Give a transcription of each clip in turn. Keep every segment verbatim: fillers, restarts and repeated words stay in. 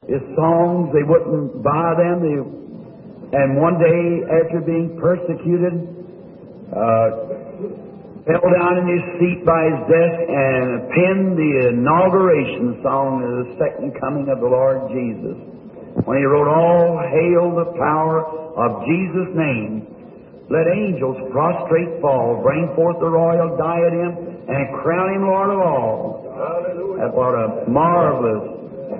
His songs, they wouldn't buy them. They, and one day, after being persecuted, uh, fell down in his seat by his desk and penned the inauguration song of the second coming of the Lord Jesus. When he wrote, "All hail the power of Jesus' name. Let angels prostrate fall, bring forth the royal diadem, and crown him Lord of all." Hallelujah. That what a marvelous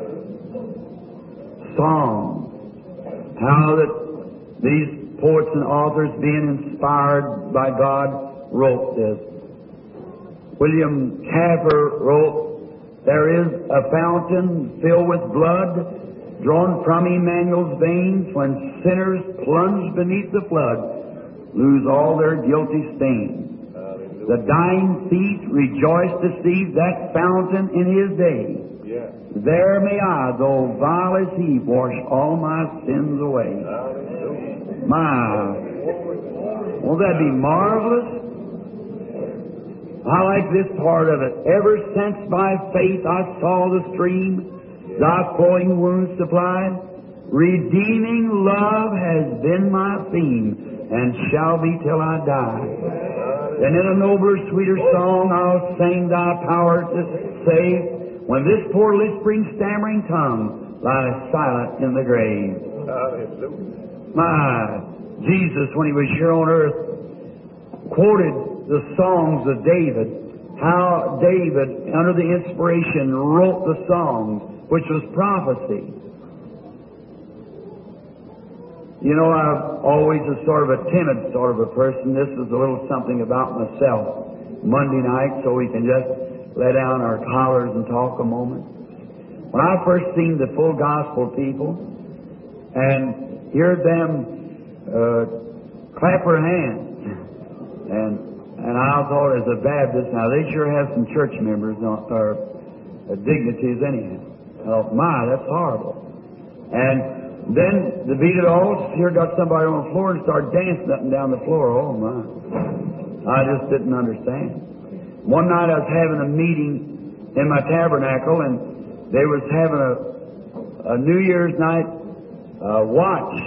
song. How that these poets and authors, being inspired by God, wrote this. William Cowper wrote, "There is a fountain filled with blood, drawn from Emmanuel's veins, when sinners plunge beneath the flood, lose all their guilty stain. The dying thief rejoiced to see that fountain in his day. Yeah. There may I, though vile as he, wash all my sins away." My, won't that be marvelous? I like this part of it. "Ever since by faith I saw the stream, thy flowing wounds supplied, redeeming love has been my theme, and shall be till I die. Then in a nobler, sweeter song I'll sing thy power to save, when this poor lisping, stammering tongue lies silent in the grave." My, Jesus, when he was here on earth, quoted the songs of David, how David, under the inspiration, wrote the songs, which was prophecy. You know, I'm always a sort of a timid sort of a person. This is a little something about myself. Monday night, so we can just let down our collars and talk a moment. When I first seen the full gospel people and heard them uh, clap their hands, and and I thought, as a Baptist, now they sure have some church members or uh, dignities anyhow. I thought, my, that's horrible. And then to beat it all, here got somebody on the floor and started dancing up and down the floor. Oh my! I just didn't understand. One night I was having a meeting in my tabernacle, and they was having a, a New Year's night uh, watch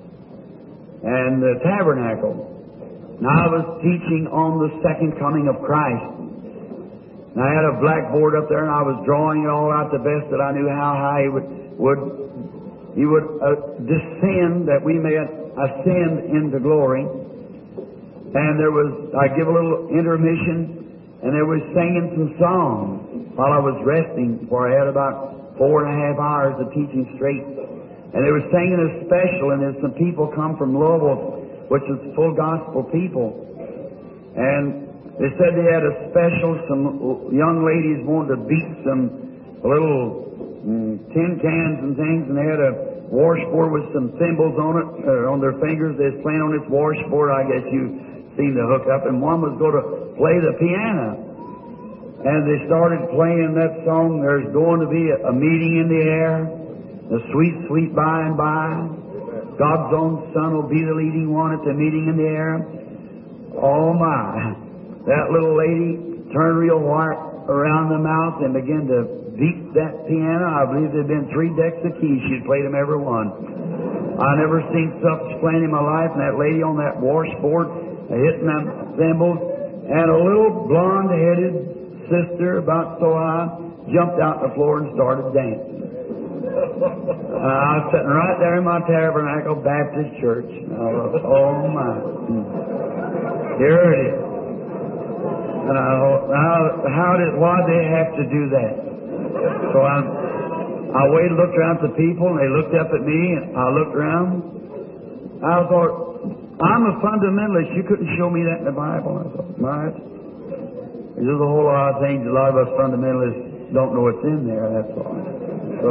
and the tabernacle. Now I was teaching on the second coming of Christ. And I had a blackboard up there, and I was drawing it all out the best that I knew how high he would would he would uh, descend, that we may ascend into glory. And there was, I give a little intermission, and they were singing some songs while I was resting, for I had about four and a half hours of teaching straight. And they were singing a special, and there's some people come from Louisville, which is full gospel people. And they said they had a special, some young ladies wanted to beat some little mm, tin cans and things, and they had a washboard with some thimbles on it, uh, on their fingers. They was playing on this washboard. I guess you seen the hook up, and one was going to play the piano. And they started playing that song, "There's going to be a, a meeting in the air, the sweet, sweet by and by. God's own Son will be the leading one at the meeting in the air." Oh my! That little lady turned real white around the mouth and began to beat that piano. I believe there'd been three decks of keys. She'd played them every one. I never seen such playing in my life. And that lady on that washboard hitting them cymbals, and a little blonde-headed sister about so high jumped out on the floor and started dancing. Uh, I was sitting right there in my tabernacle Baptist church. And I thought, oh my! Here it is. And I thought, how, how did? Why did they have to do that? So I, I waited, looked around at the people, and they looked up at me, and I looked around. I thought, I'm a fundamentalist. You couldn't show me that in the Bible. I thought, my, there's a whole lot of things a lot of us fundamentalists don't know what's in there. That's all. So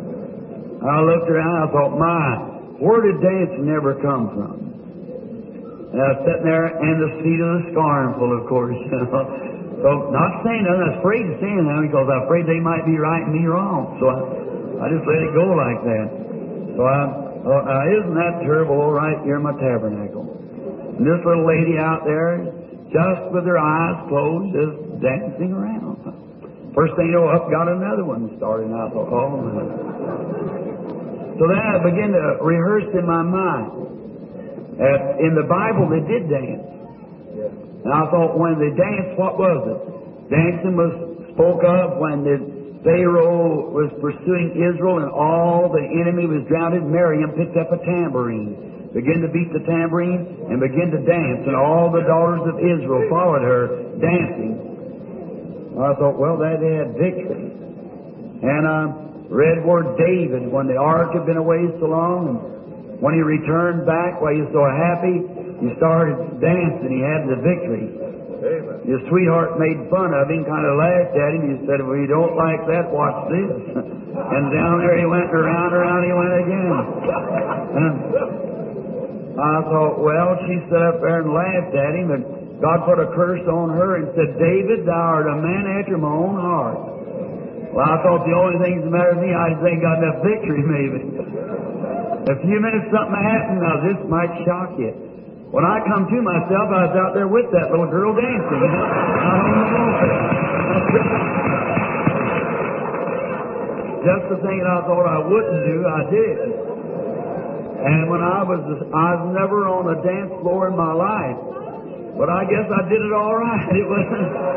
I looked around. I thought, my, where did dancing ever come from? And I was sitting there in the seat of the scornful, of course. You know? So not saying that, I was afraid to say anything because I was afraid they might be right and me wrong. So I, I just let it go like that. So I thought, now isn't that terrible? All right, here in my tabernacle. And this little lady out there, just with her eyes closed, just dancing around. First thing you know, up got another one started. And I thought, oh my. So then I began to rehearse in my mind. Uh, in the Bible, they did dance. And I thought, when they danced, what was it? Dancing was spoke of when the Pharaoh was pursuing Israel and all the enemy was drowned. Miriam picked up a tambourine, began to beat the tambourine, and began to dance. And all the daughters of Israel followed her, dancing. I thought, well, that they had victory. And I read where David, when the ark had been away so long, and when he returned back, why he was so happy, he started dancing. He had the victory. Amen. His sweetheart made fun of him, kind of laughed at him. He said, well, you don't like that, watch this. And down there he went, around, around he went again. And I thought, well, she sat up there and laughed at him, and God put a curse on her and said, David, thou art a man after my own heart. Well, I thought the only thing that mattered to me, I just ain't got enough victory, maybe. A few minutes something happened, now this might shock you. When I come to myself, I was out there with that little girl dancing. Just the thing that I thought I wouldn't do, I did. And when I was, I was never on a dance floor in my life. But I guess I did it all right. It was,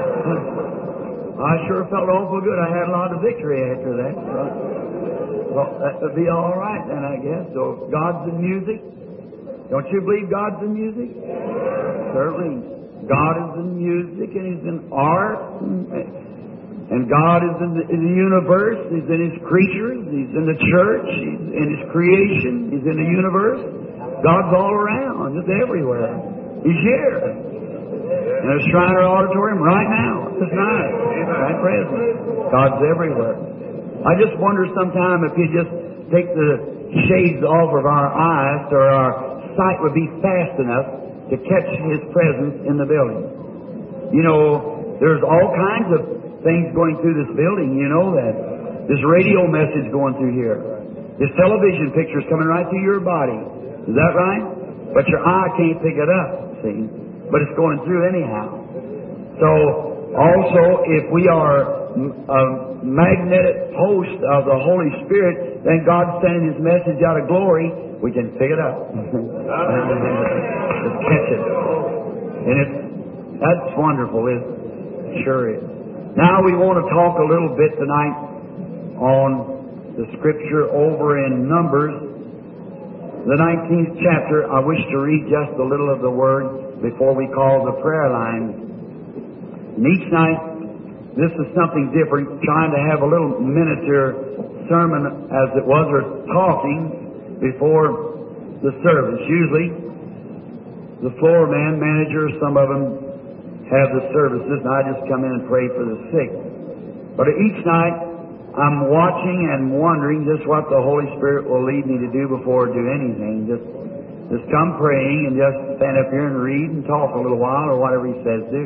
I sure felt awful good. I had a lot of victory after that. So, well, that would be all right then, I guess. So God's in music. Don't you believe God's in music? Certainly. God is in music, and He's in art, and, and God is in the, in the universe. He's in His creatures. He's in the church. He's in His creation. He's in the universe. God's all around, just everywhere. He's here. In a Shriner Auditorium right now, this night, right present. God's everywhere. I just wonder sometime if you just take the shades off of our eyes, or our sight would be fast enough to catch His presence in the building. You know, there's all kinds of things going through this building. You know that. There's radio message going through here. There's television pictures coming right through your body. Is that right? But your eye can't pick it up, see? But it's going through anyhow. So, also, if we are a magnetic host of the Holy Spirit, then God's sending His message out of glory, we can pick it up. Just catch it. And it's, that's wonderful, isn't it? Sure is. Now we want to talk a little bit tonight on the Scripture over in Numbers, the nineteenth chapter. I wish to read just a little of the Word before we call the prayer line. And each night, this is something different, trying to have a little miniature sermon as it was, or talking before the service. Usually, the floor man, manager, some of them have the services, and I just come in and pray for the sick. But each night, I'm watching and wondering just what the Holy Spirit will lead me to do before I do anything. Just, just come praying and just stand up here and read and talk a little while, or whatever He says do.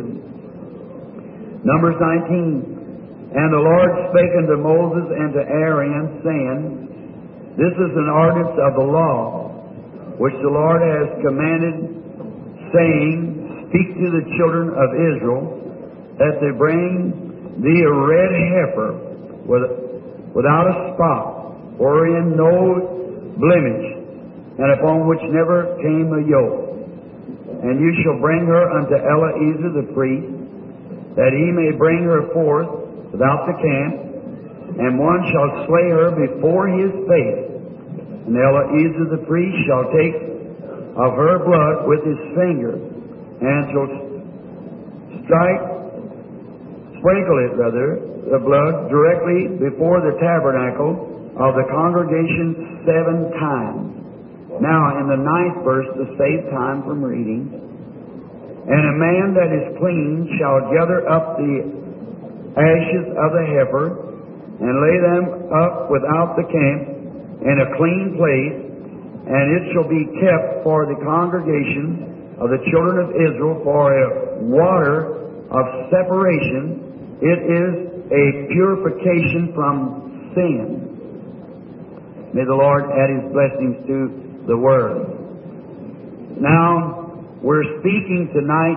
Numbers nineteen. And the Lord spake unto Moses and to Aaron, saying, This is an ordinance of the law, which the Lord has commanded, saying, Speak to the children of Israel, that they bring thee a red heifer with, without a spot, wherein no blemish, and upon which never came a yoke. And you shall bring her unto Eleazar the priest, that he may bring her forth without the camp, and one shall slay her before his face. And Eleazar the priest shall take of her blood with his finger, and shall strike, sprinkle it rather, the blood directly before the tabernacle of the congregation seven times. Now in the ninth verse, to save time from reading, and a man that is clean shall gather up the ashes of the heifer, and lay them up without the camp in a clean place, and it shall be kept for the congregation of the children of Israel for a water of separation. It is a purification from sin. May the Lord add His blessings to the Word. Now, we're speaking tonight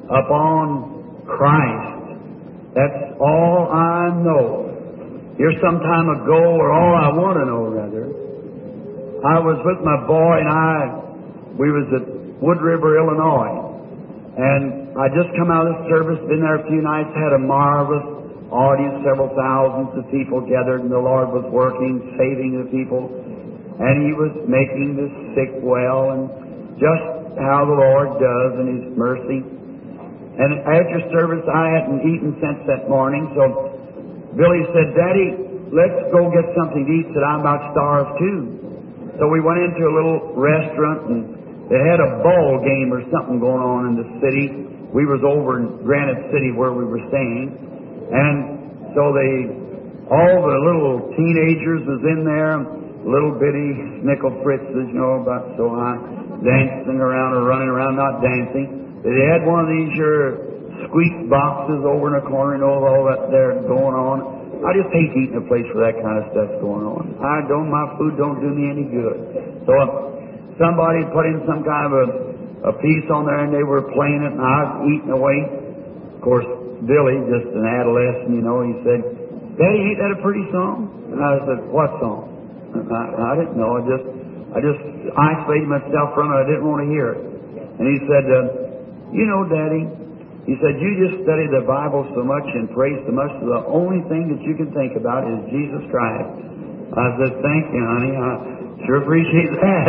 upon Christ. That's all I know. Here's some time ago, or all I want to know, rather. I was with my boy and I, we was at Wood River, Illinois. And I just come out of the service, been there a few nights, had a marvelous audience, several thousands of people gathered, and the Lord was working, saving the people. And He was making the sick well, and just how the Lord does in His mercy. And after service, I hadn't eaten since that morning, so Billy said, "Daddy, let's go get something to eat," said, "I'm about starved too." So we went into a little restaurant, and they had a ball game or something going on in the city. We was over in Granite City where we were staying. And so they, all the little teenagers was in there, little bitty nickel fritzes, you know, about so high, dancing around or running around, not dancing. They had one of these your squeak boxes over in the corner, you know, all that there going on. I just hate eating a place where that kind of stuff's going on. I don't, my food don't do me any good. So uh, somebody put in some kind of a, a piece on there, and they were playing it, and I was eating away. Of course, Billy, just an adolescent, you know, he said, "Daddy, ain't that a pretty song?" And I said, "What song?" And I, I didn't know. I just, I just isolated myself from it. I didn't want to hear it. And he said, uh, "You know, Daddy," he said, "you just study the Bible so much and pray so much, so the only thing that you can think about is Jesus Christ." I said, "Thank you, honey. I sure appreciate that."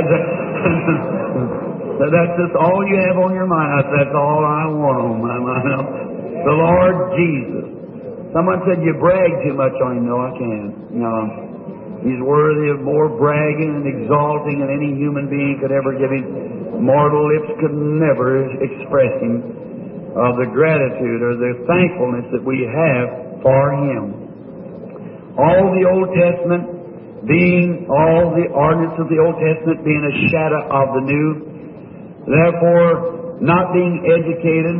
So that's just all you have on your mind. I said, "That's all I want on my mind. The Lord Jesus." Someone said, "You brag too much on Him." No, I can't. No. He's worthy of more bragging and exalting than any human being could ever give Him. Mortal lips could never express Him. Of the gratitude or the thankfulness that we have for Him. All the Old Testament being, all the ordinance of the Old Testament being a shadow of the New, therefore not being educated,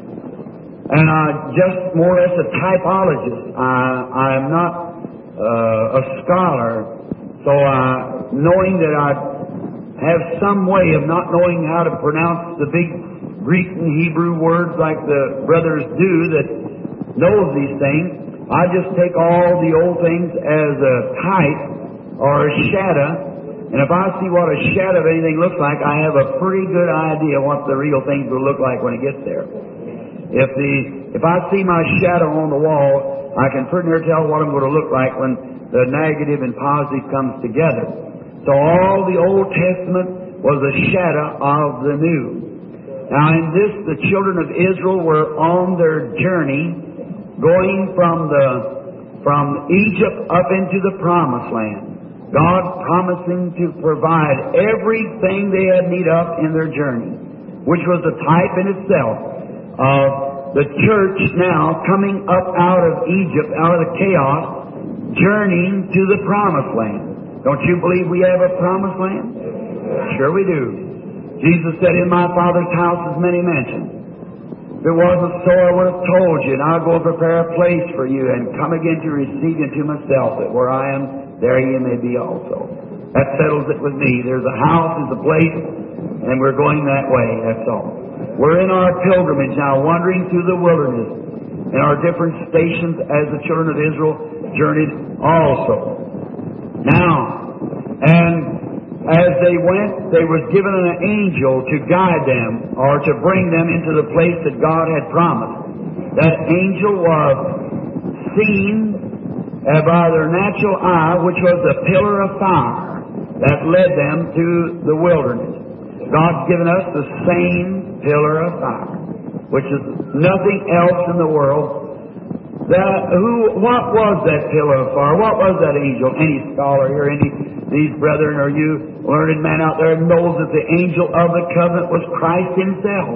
and I just more or less a typologist. I, I am not uh, a scholar, so I, knowing that I have some way of not knowing how to pronounce the big Greek and Hebrew words like the brothers do that knows these things, I just take all the old things as a type or a shadow, and if I see what a shadow of anything looks like, I have a pretty good idea what the real things will look like when it gets there. If the if I see my shadow on the wall, I can pretty near tell what I'm going to look like when the negative and positive comes together. So all the Old Testament was a shadow of the New. Now in this, the children of Israel were on their journey, going from the from Egypt up into the Promised Land. God promising to provide everything they had need of in their journey, which was a type in itself of the church now coming up out of Egypt, out of the chaos, journeying to the Promised Land. Don't you believe we have a Promised Land? Sure we do. Jesus said, "In my Father's house is many mansions. If it wasn't so, I would have told you, and I'll go and prepare a place for you, and come again to receive you to myself, that where I am, there you may be also." That settles it with me. There's a house, there's a place, and we're going that way, that's all. We're in our pilgrimage now, wandering through the wilderness, in our different stations as the children of Israel journeyed also. Now, and as they went, they was given an angel to guide them, or to bring them into the place that God had promised. That angel was seen by their natural eye, which was a pillar of fire that led them to the wilderness. God's given us the same pillar of fire, which is nothing else in the world. That, who, what was that pillar of fire? What was that angel? Any scholar here, any these brethren, or you learned man out there knows that the angel of the covenant was Christ Himself.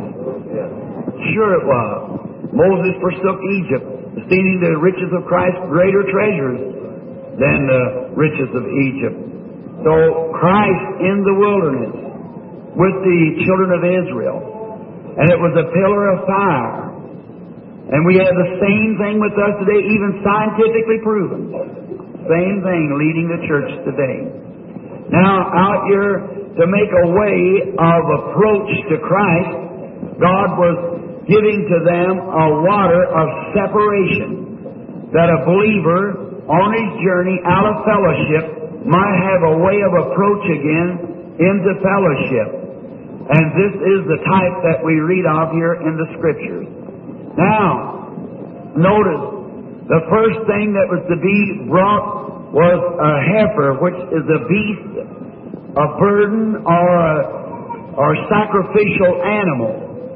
Sure it was. Moses forsook Egypt, esteeming the riches of Christ greater treasures than the riches of Egypt. So Christ in the wilderness with the children of Israel, and it was a pillar of fire. And we have the same thing with us today, even scientifically proven. Same thing leading the church today. Now, out here to make a way of approach to Christ, God was giving to them a water of separation, that a believer on his journey out of fellowship might have a way of approach again into fellowship. And this is the type that we read of here in the Scriptures. Now, notice, the first thing that was to be brought was a heifer, which is a beast, a burden, or a or sacrificial animal.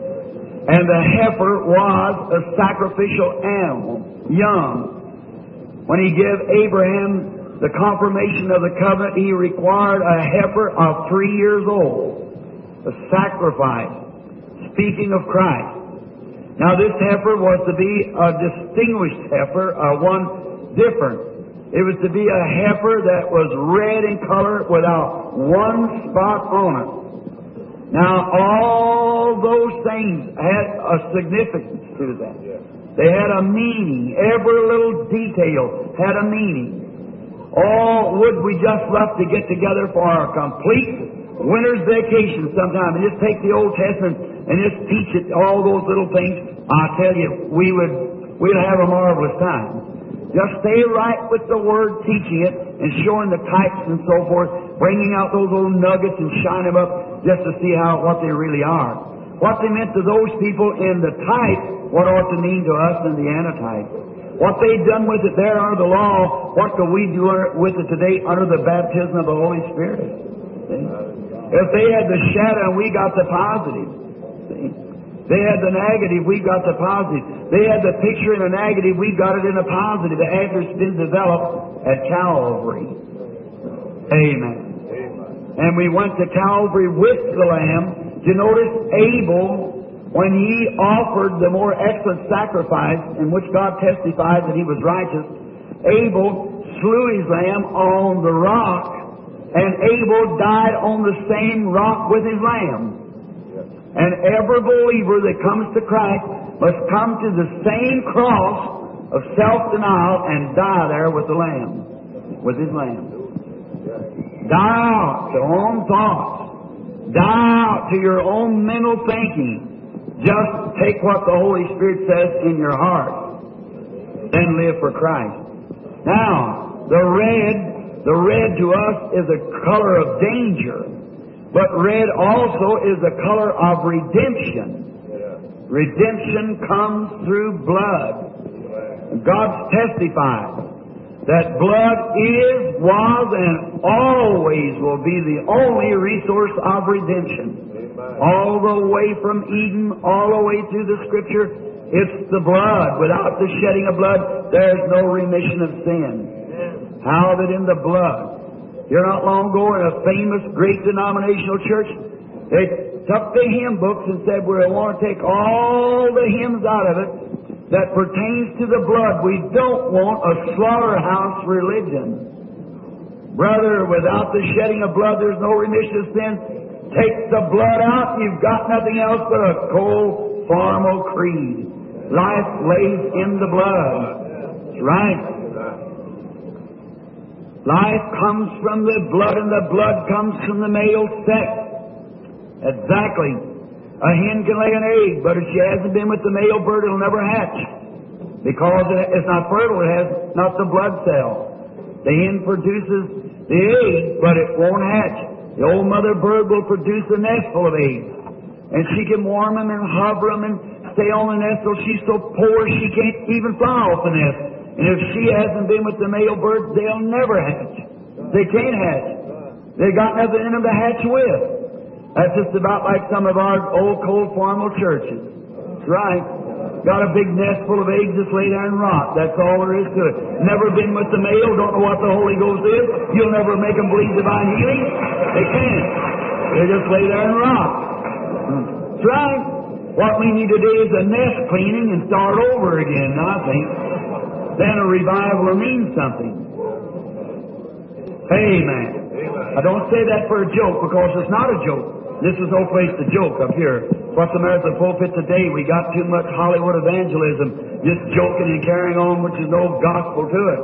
And the heifer was a sacrificial animal, young. When he gave Abraham the confirmation of the covenant, he required a heifer of three years old, a sacrifice, speaking of Christ. Now this heifer was to be a distinguished heifer, uh, one different. It was to be a heifer that was red in color without one spot on it. Now all those things had a significance to them. They had a meaning. Every little detail had a meaning. Oh, would we just love to get together for a complete winter's vacation sometime and just take the Old Testament and just teach it, all those little things. I tell you, we would we'd have a marvelous time. Just stay right with the Word, teaching it and showing the types and so forth, bringing out those little nuggets and shining them up just to see how what they really are. What they meant to those people in the type, what ought to mean to us in the antitype. What they'd done with it there under the law, what do we do with it today under the baptism of the Holy Spirit? See? If they had the shadow and we got the positive. See? They had the negative, we got the positive. They had the picture in the negative, we got it in the positive. The after it's been developed at Calvary. Amen. Amen. And we went to Calvary with the Lamb. You notice Abel, when he offered the more excellent sacrifice in which God testified that he was righteous, Abel slew his lamb on the rock, and Abel died on the same rock with his lamb. And every believer that comes to Christ must come to the same cross of self-denial and die there with the Lamb, with His Lamb. Die out to your own thoughts. Die out to your own mental thinking. Just take what the Holy Spirit says in your heart and live for Christ. Now, the red, the red to us is a color of danger. But red also is the color of redemption. Redemption comes through blood. God's testified that blood is, was, and always will be the only resource of redemption. All the way from Eden, all the way through the Scripture, it's the blood. Without the shedding of blood, there's no remission of sin. How that in the blood. Here not long ago in a famous great denominational church, they took the hymn books and said, we want to take all the hymns out of it that pertains to the blood. We don't want a slaughterhouse religion. Brother, without the shedding of blood, there's no remission of sin. Take the blood out, you've got nothing else but a cold, formal creed. Life lays in the blood. That's right. Life comes from the blood, and the blood comes from the male sex. Exactly. A hen can lay an egg, but if she hasn't been with the male bird, it'll never hatch. Because it's not fertile, it has not the blood cell. The hen produces the egg, but it won't hatch. The old mother bird will produce a nest full of eggs. And she can warm them and hover them and stay on the nest till she's so poor she can't even fly off the nest. And if she hasn't been with the male birds, they'll never hatch. They can't hatch. They got nothing in them to hatch with. That's just about like some of our old cold formal churches. That's right. Got a big nest full of eggs, just lay there and rot. That's all there is to it. Never been with the male, don't know what the Holy Ghost is. You'll never make them believe divine healing. They can't. They just lay there and rot. That's right. What we need today is a nest cleaning and start over again, I think. Then a revival will mean something. Amen. I don't say that for a joke, because it's not a joke. This is no place to joke up here. What's the matter with the pulpit today? We got too much Hollywood evangelism, just joking and carrying on, which is no gospel to it.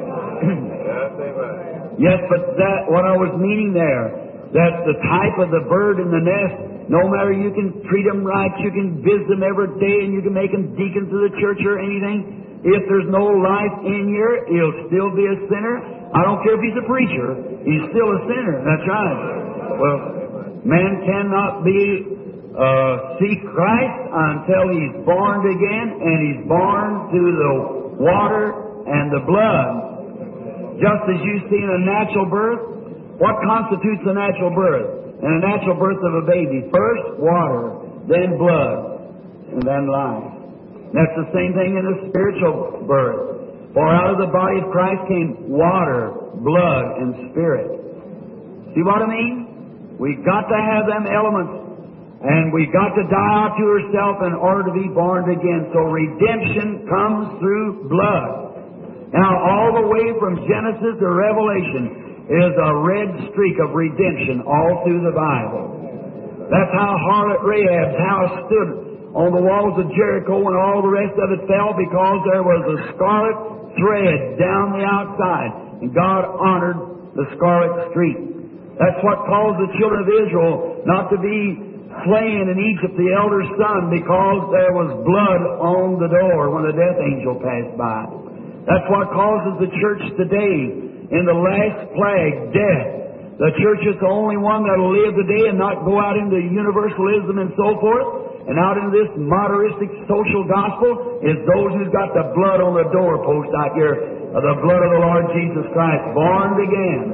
Yes, but that, what I was meaning there, that the type of the bird in the nest, no matter, you can treat them right, you can visit them every day, and you can make them deacons of the church or anything. If there's no life in here, he'll still be a sinner. I don't care if he's a preacher. He's still a sinner. That's right. Well, man cannot be uh, see Christ until he's born again, and he's born through the water and the blood. Just as you see in a natural birth, what constitutes a natural birth? And a natural birth of a baby, first water, then blood, and then life. That's the same thing in a spiritual birth. For out of the body of Christ came water, blood, and spirit. See what I mean? We got to have them elements, and we got to die out to ourselves in order to be born again. So redemption comes through blood. Now, all the way from Genesis to Revelation is a red streak of redemption all through the Bible. That's how harlot Rahab's house stood on the walls of Jericho when all the rest of it fell, because there was a scarlet thread down the outside, and God honored the scarlet streak. That's what caused the children of Israel not to be slain in Egypt, the elder son, because there was blood on the door when the death angel passed by. That's what causes the church today, in the last plague, death. The church is the only one that will live today and not go out into universalism and so forth, and out into this modernistic social gospel, is those who've got the blood on the doorpost out here, of the blood of the Lord Jesus Christ, born again.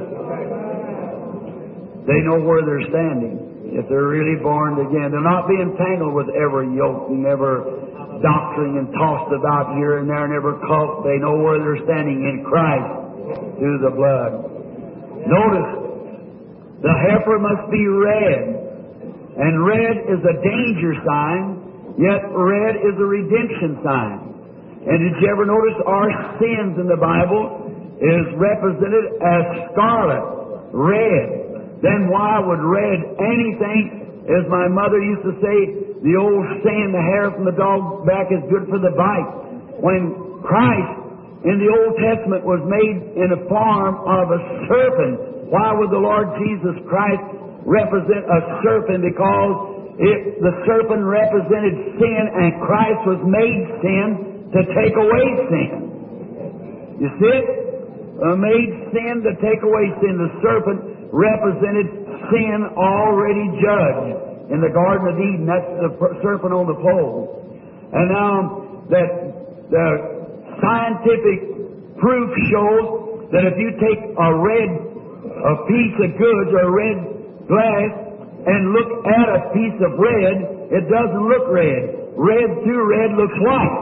They know where they're standing, if they're really born again. They're not being tangled with every yoke and every doctrine and tossed about here and there and every cult. They know where they're standing in Christ through the blood. Notice, the heifer must be red, and red is a danger sign, yet red is a redemption sign. And did you ever notice our sins in the Bible is represented as scarlet, red? Then why would red anything, as my mother used to say, the old saying, the hair from the dog's back is good for the bite. When Christ in the Old Testament was made in the form of a serpent, why would the Lord Jesus Christ represent a serpent? Because it, the serpent represented sin, and Christ was made sin to take away sin. You see it? Uh, made sin to take away sin. The serpent represented sin already judged in the Garden of Eden. That's the serpent on the pole. And now that the scientific proof shows that if you take a red a piece of goods or a red glass and look at a piece of red, it doesn't look red. Red through red looks white.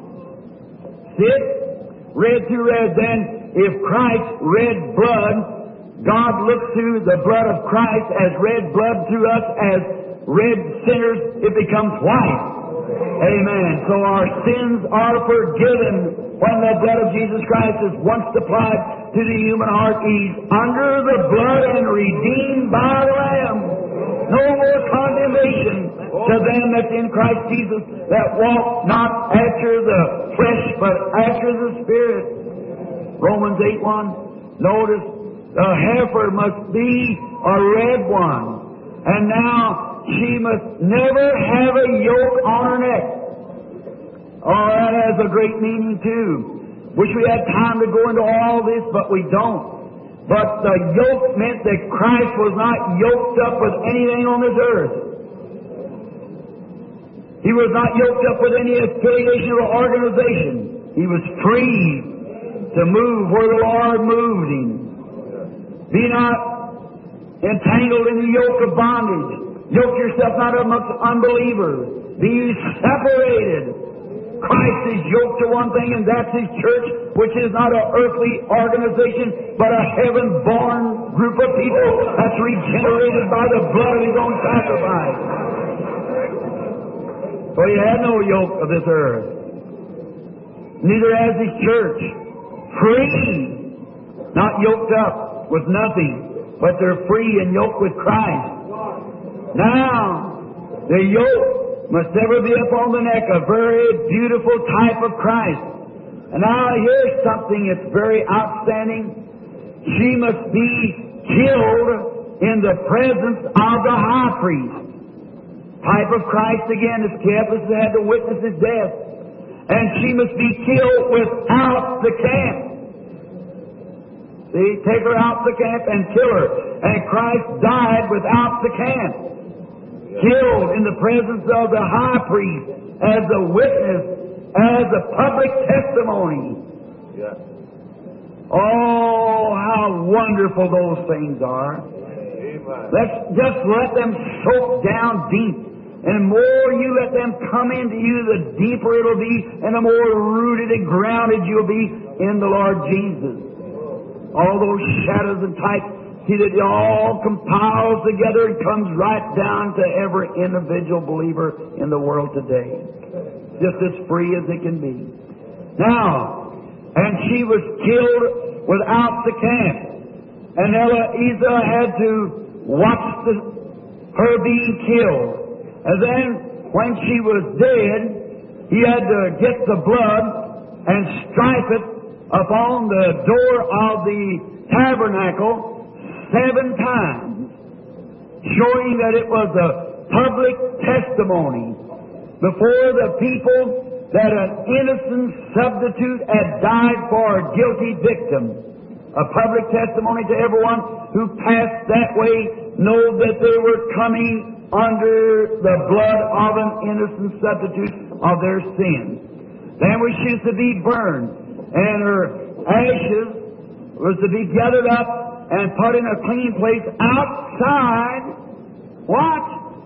See it? Red through red. Then if Christ red blood, God looks through the blood of Christ as red blood through us as red sinners, it becomes white. Amen. So our sins are forgiven when the blood of Jesus Christ is once applied to the human heart. He's under the blood and redeemed by the Lamb. No more condemnation to them that's in Christ Jesus, that walk not after the flesh, but after the Spirit. Romans eight one. Notice, the heifer must be a red one. And now, she must never have a yoke on her neck. Oh, that has a great meaning too. Wish we had time to go into all this, but we don't. But the yoke meant that Christ was not yoked up with anything on this earth. He was not yoked up with any affiliation or organization. He was free to move where the Lord moved him. Be not entangled in the yoke of bondage. Yoke yourself not amongst unbelievers. Be ye separated. Christ is yoked to one thing, and that's His church, which is not an earthly organization, but a heaven-born group of people that's regenerated by the blood of His own sacrifice. For He had no yoke of this earth. Neither has His church. Free. Not yoked up with nothing, but they're free and yoked with Christ. Now, the yoke must never be upon the neck, a very beautiful type of Christ. And now here's something that's very outstanding. She must be killed in the presence of the high priest. Type of Christ again, as Caiaphas had to witness his death. And she must be killed without the camp. See, take her out the camp and kill her. And Christ died without the camp. Killed in the presence of the high priest as a witness, as a public testimony. Yeah. Oh, how wonderful those things are. Amen. Let's just let them soak down deep. And the more you let them come into you, the deeper it'll be, and the more rooted and grounded you'll be in the Lord Jesus. All those shadows and types, see that it all compiles together and comes right down to every individual believer in the world today. Just as free as it can be. Now, and she was killed without the camp. And Eliezer had to watch the, her being killed. And then, when she was dead, he had to get the blood and stripe it upon the door of the tabernacle seven times, showing that it was a public testimony before the people that an innocent substitute had died for a guilty victim. A public testimony to everyone who passed that way know that they were coming under the blood of an innocent substitute of their sins. Then she was to be burned, and her ashes was to be gathered up and put in a clean place outside. What?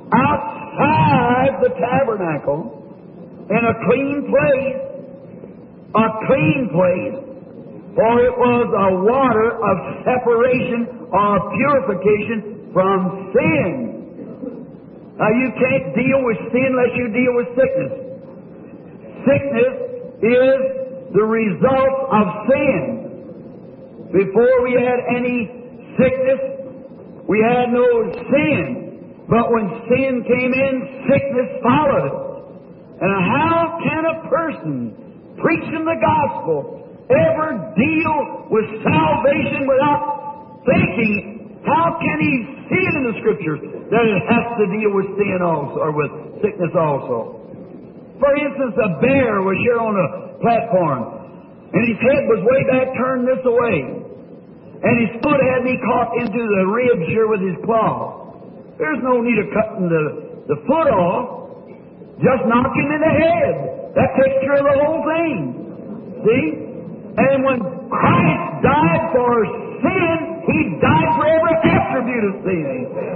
Outside the tabernacle, in a clean place, a clean place, for it was a water of separation or purification from sin. Now, you can't deal with sin unless you deal with sickness. Sickness is the result of sin. Before we had any sickness, we had no sin. But when sin came in, sickness followed it. And how can a person preaching the gospel ever deal with salvation without thinking? How can he see it in the Scriptures that it has to deal with sin also, or with sickness also? For instance, a bear was here on a platform, and his head was way back turned this way, and his foot had me caught into the ribs here with his claw. There's no need of cutting the, the foot off. Just knock him in the head. That takes care of the whole thing. See? And when Christ died for sin, He died for every attribute of sin.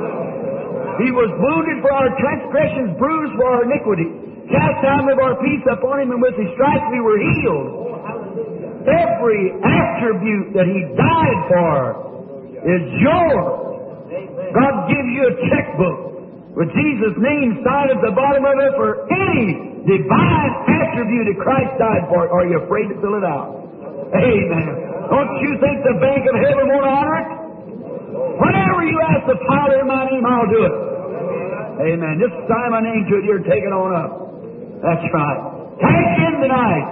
He was wounded for our transgressions, bruised for our iniquity. Chastisement of our peace upon Him, and with His stripes we were healed. Every attribute that He died for is yours. God gives you a checkbook with Jesus' name signed at the bottom of it for any divine attribute that Christ died for. Are you afraid to fill it out? Amen. Don't you think the bank of heaven won't honor it? Whatever you ask the Father in my name, I'll do it. Amen. Just sign my name to it. You're taking on up. That's right. Take in tonight.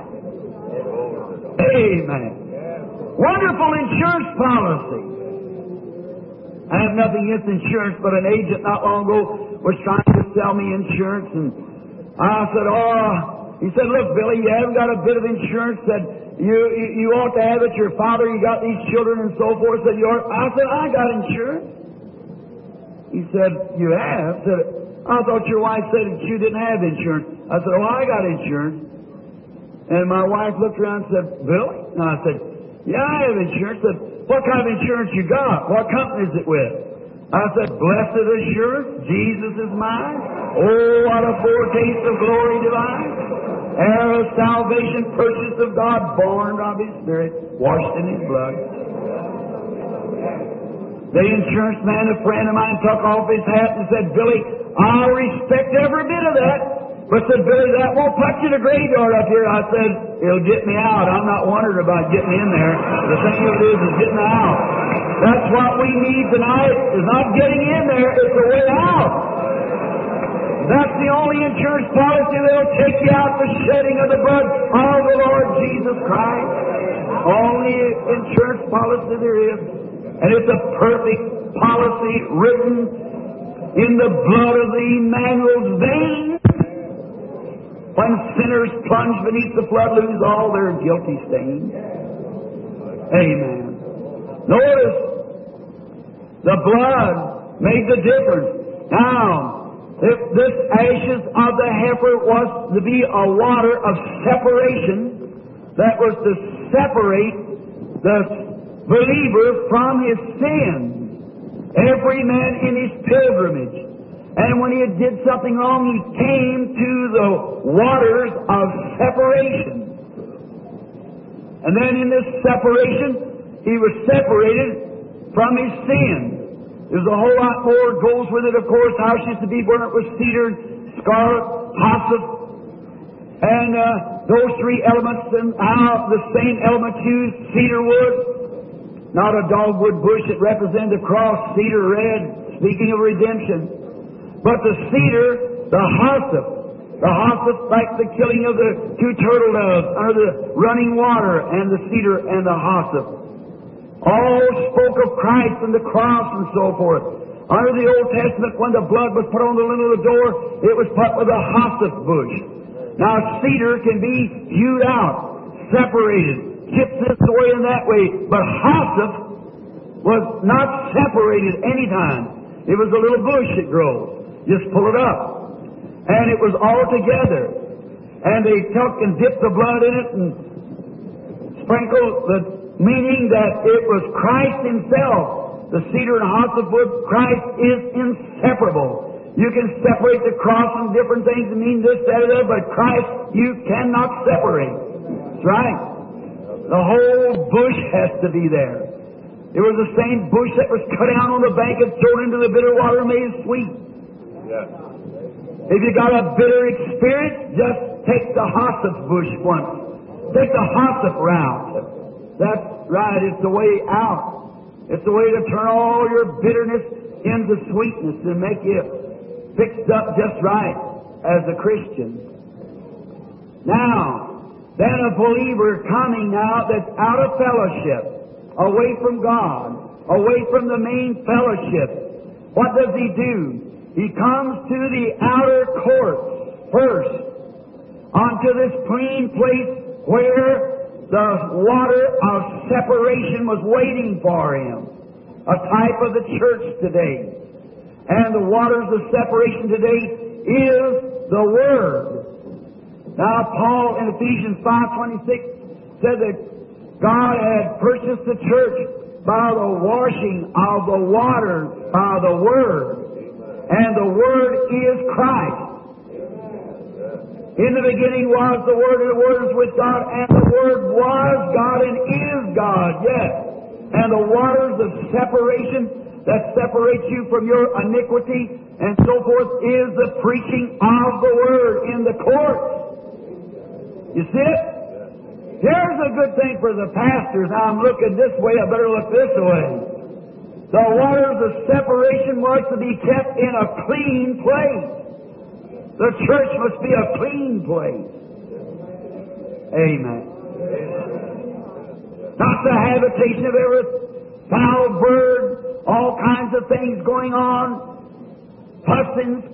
Amen. Wonderful insurance policy. I have nothing against insurance, but an agent not long ago was trying to sell me insurance, and I said, oh, he said, look, Billy, you haven't got a bit of insurance that you, you, you ought to have it. Your father, you got these children and so forth. Said, You're, I said, I got insurance. He said, you have? I said, I thought your wife said that you didn't have insurance. I said, oh, I got insurance. And my wife looked around and said, Billy? And I said, yeah, I have insurance. I said, what kind of insurance you got? What company is it with? I said, blessed assurance, Jesus is mine. Oh, what a foretaste of glory divine. Heir of salvation, purchased of God, born of His Spirit, washed in His blood. The insurance man, a friend of mine, took off his hat and said, Billy, I respect every bit of that. But said, Billy, that won't put you in the graveyard up here. I said, it'll get me out. I'm not wondering about getting in there. The thing of it is, is getting out. That's what we need tonight, is not getting in there. It's the way out. That's the only insurance policy that'll take you out, the shedding of the blood of the Lord Jesus Christ. Only insurance policy there is. And it's a perfect policy written in the blood of the Emmanuel's veins. When sinners plunge beneath the flood, lose all their guilty stains. Amen. Notice, the blood made the difference. Now, if this ashes of the heifer was to be a water of separation, that was to separate the believer from his sins, every man in his pilgrimage. And when he did something wrong, he came to the waters of separation. And then in this separation, he was separated from his sins. There's a whole lot more goes with it, of course. How she used to be burnt with cedar, scarlet, hyssop, and uh, those three elements, and how the same elements used cedar wood, not a dogwood bush that represented the cross, cedar red, speaking of redemption. But the cedar, the hyssop, the hyssop like the killing of the two turtle doves under the running water, and the cedar and the hyssop all spoke of Christ and the cross and so forth. Under the Old Testament, when the blood was put on the lintel of the door, it was put with a hyssop bush. Now, cedar can be hewed out, separated, chipped this way and that way, but hyssop was not separated any time. It was a little bush that grows. Just pull it up. And it was all together. And they took and dipped the blood in it and sprinkled the meaning that it was Christ Himself. The cedar and hyssop wood, Christ is inseparable. You can separate the cross from different things and mean this, that, or that, but Christ you cannot separate. That's right. The whole bush has to be there. It was the same bush that was cut down on the bank and thrown into the bitter water and made it sweet. Yeah. If you got a bitter experience, just take the hyssop bush once. Take the hyssop route. That's right, it's the way out. It's the way to turn all your bitterness into sweetness and make you fixed up just right as a Christian. Now, then a believer coming now that's out of fellowship, away from God, away from the main fellowship, what does he do? He comes to the outer courts first, onto this clean place where the water of separation was waiting for him, a type of the church today. And the waters of separation today is the Word. Now, Paul in Ephesians five twenty-six said that God had purchased the church by the washing of the waters by the Word. And the Word is Christ. In the beginning was the Word, and the Word was with God, and the Word was God and is God, yes. And the waters of separation that separates you from your iniquity and so forth is the preaching of the Word in the courts. You see it? Here's a good thing for the pastors. Now I'm looking this way, I better look this way. The waters of separation was to be kept in a clean place. The church must be a clean place. Amen. Not the habitation of every foul bird, all kinds of things going on, fussings.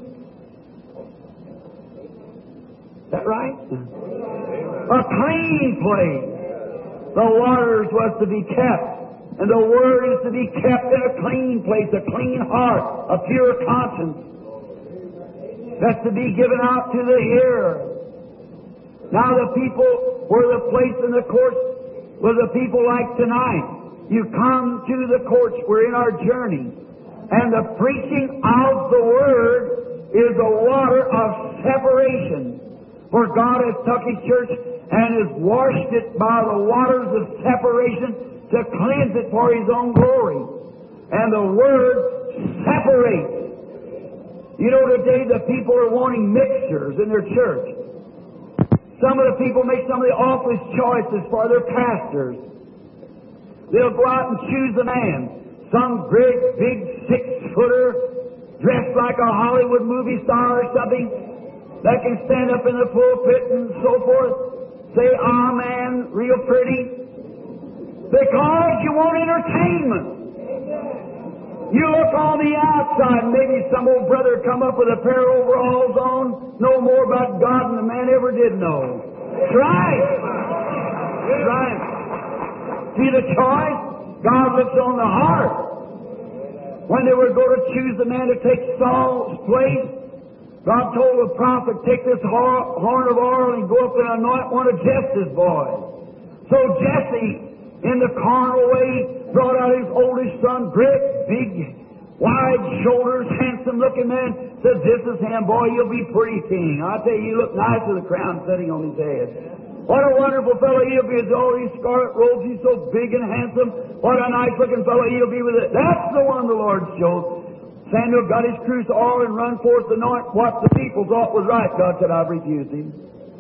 Is that right? A clean place. The waters was to be kept. And the Word is to be kept in a clean place, a clean heart, a pure conscience. That's to be given out to the hearer. Now the people were the place in the courts was the people like tonight. You come to the courts, we're in our journey. And the preaching of the Word is a water of separation. For God has took His church and has washed it by the waters of separation to cleanse it for His own glory. And the Word separates. You know, today the people are wanting mixtures in their church. Some of the people make some of the awfulest choices for their pastors. They'll go out and choose a man, some great big six-footer, dressed like a Hollywood movie star or something, that can stand up in the pulpit and so forth, say, "Amen," real pretty, because you want entertainment. You look on the outside, and maybe some old brother come up with a pair of overalls on, know more about God than the man ever did know. That's right. That's right. See the choice? God looks on the heart. When they were going to choose the man to take Saul's place, God told the prophet, take this horn of oil and go up and anoint one of Jesse's boys. So Jesse, in the carnal way, brought out his oldest son, great, big, wide shoulders, handsome-looking man, said, this is him, boy, you'll be pretty king. I tell you, you look nice with the crown sitting on his head. What a wonderful fellow he'll be with all these scarlet robes. He's so big and handsome. What a nice-looking fellow he'll be with it. That's the one the Lord showed. Samuel got his cruse oil and run forth to anoint what the people thought was right. God said, I've refused him.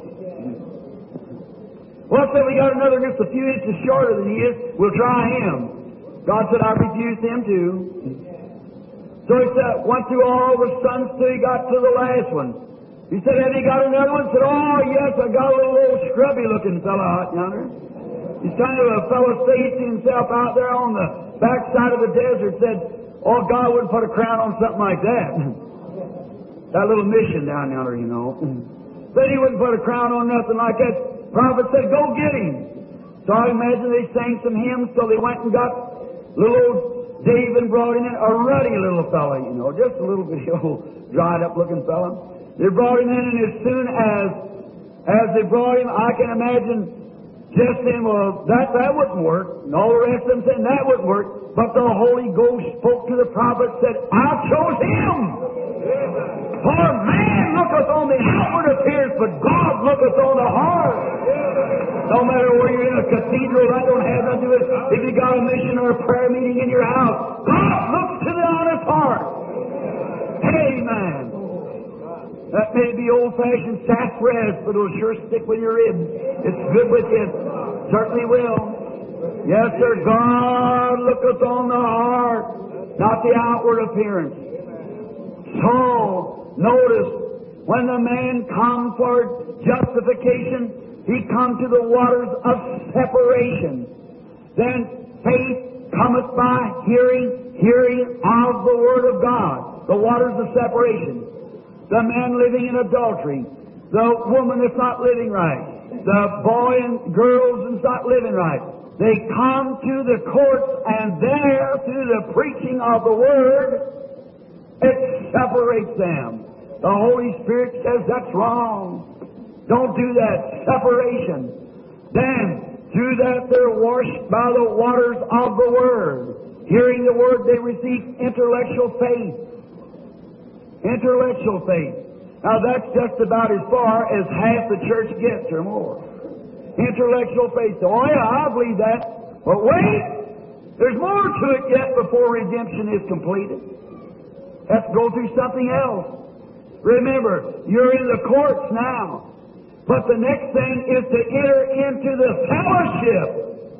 Well, said we got another just a few inches shorter than he is. We'll try him. God said, I've refused him too. So he said, went through all the sons till he got to the last one. He said, have you got another one? He said, oh, yes, I got a little old scrubby-looking fellow out yonder. He's kind of a fellow staged himself out there on the backside of the desert. Said, oh, God wouldn't put a crown on something like that. That little mission down yonder, you know. Said he wouldn't put a crown on nothing like that. Prophet said, go get him. So I imagine they sang some hymns, so they went and got little old David, brought him in, a ruddy little fellow, you know, just a little bit old, dried-up-looking fellow. They brought him in, and as soon as as they brought him, I can imagine just saying, well, that, that wouldn't work. And all the rest of them saying that wouldn't work. But the Holy Ghost spoke to the prophet and said, I chose him. For man looketh on the outward appearance, but God looketh on the heart. No matter where you're in a cathedral, that don't have nothing to do with it. If you got a mission or a prayer meeting in your house, God looks to the honest heart. Amen. That may be old-fashioned sassafras, but it'll sure stick with your ribs. It's good with you. Certainly will. Yes, sir. God looketh on the heart, not the outward appearance. So, notice, when the man come for justification, he come to the waters of separation. Then faith cometh by hearing, hearing of the Word of God. The waters of separation. The man living in adultery, the woman that's not living right, the boy and girls that's not living right. They come to the courts, and there, through the preaching of the Word, it separates them. The Holy Spirit says that's wrong. Don't do that. Separation. Then, through that, they're washed by the waters of the Word. Hearing the Word, they receive intellectual faith. Intellectual faith. Now that's just about as far as half the church gets or more. Intellectual faith. Oh yeah, I believe that. But wait! There's more to it yet before redemption is completed. Let's go through something else. Remember, you're in the courts now. But the next thing is to enter into the fellowship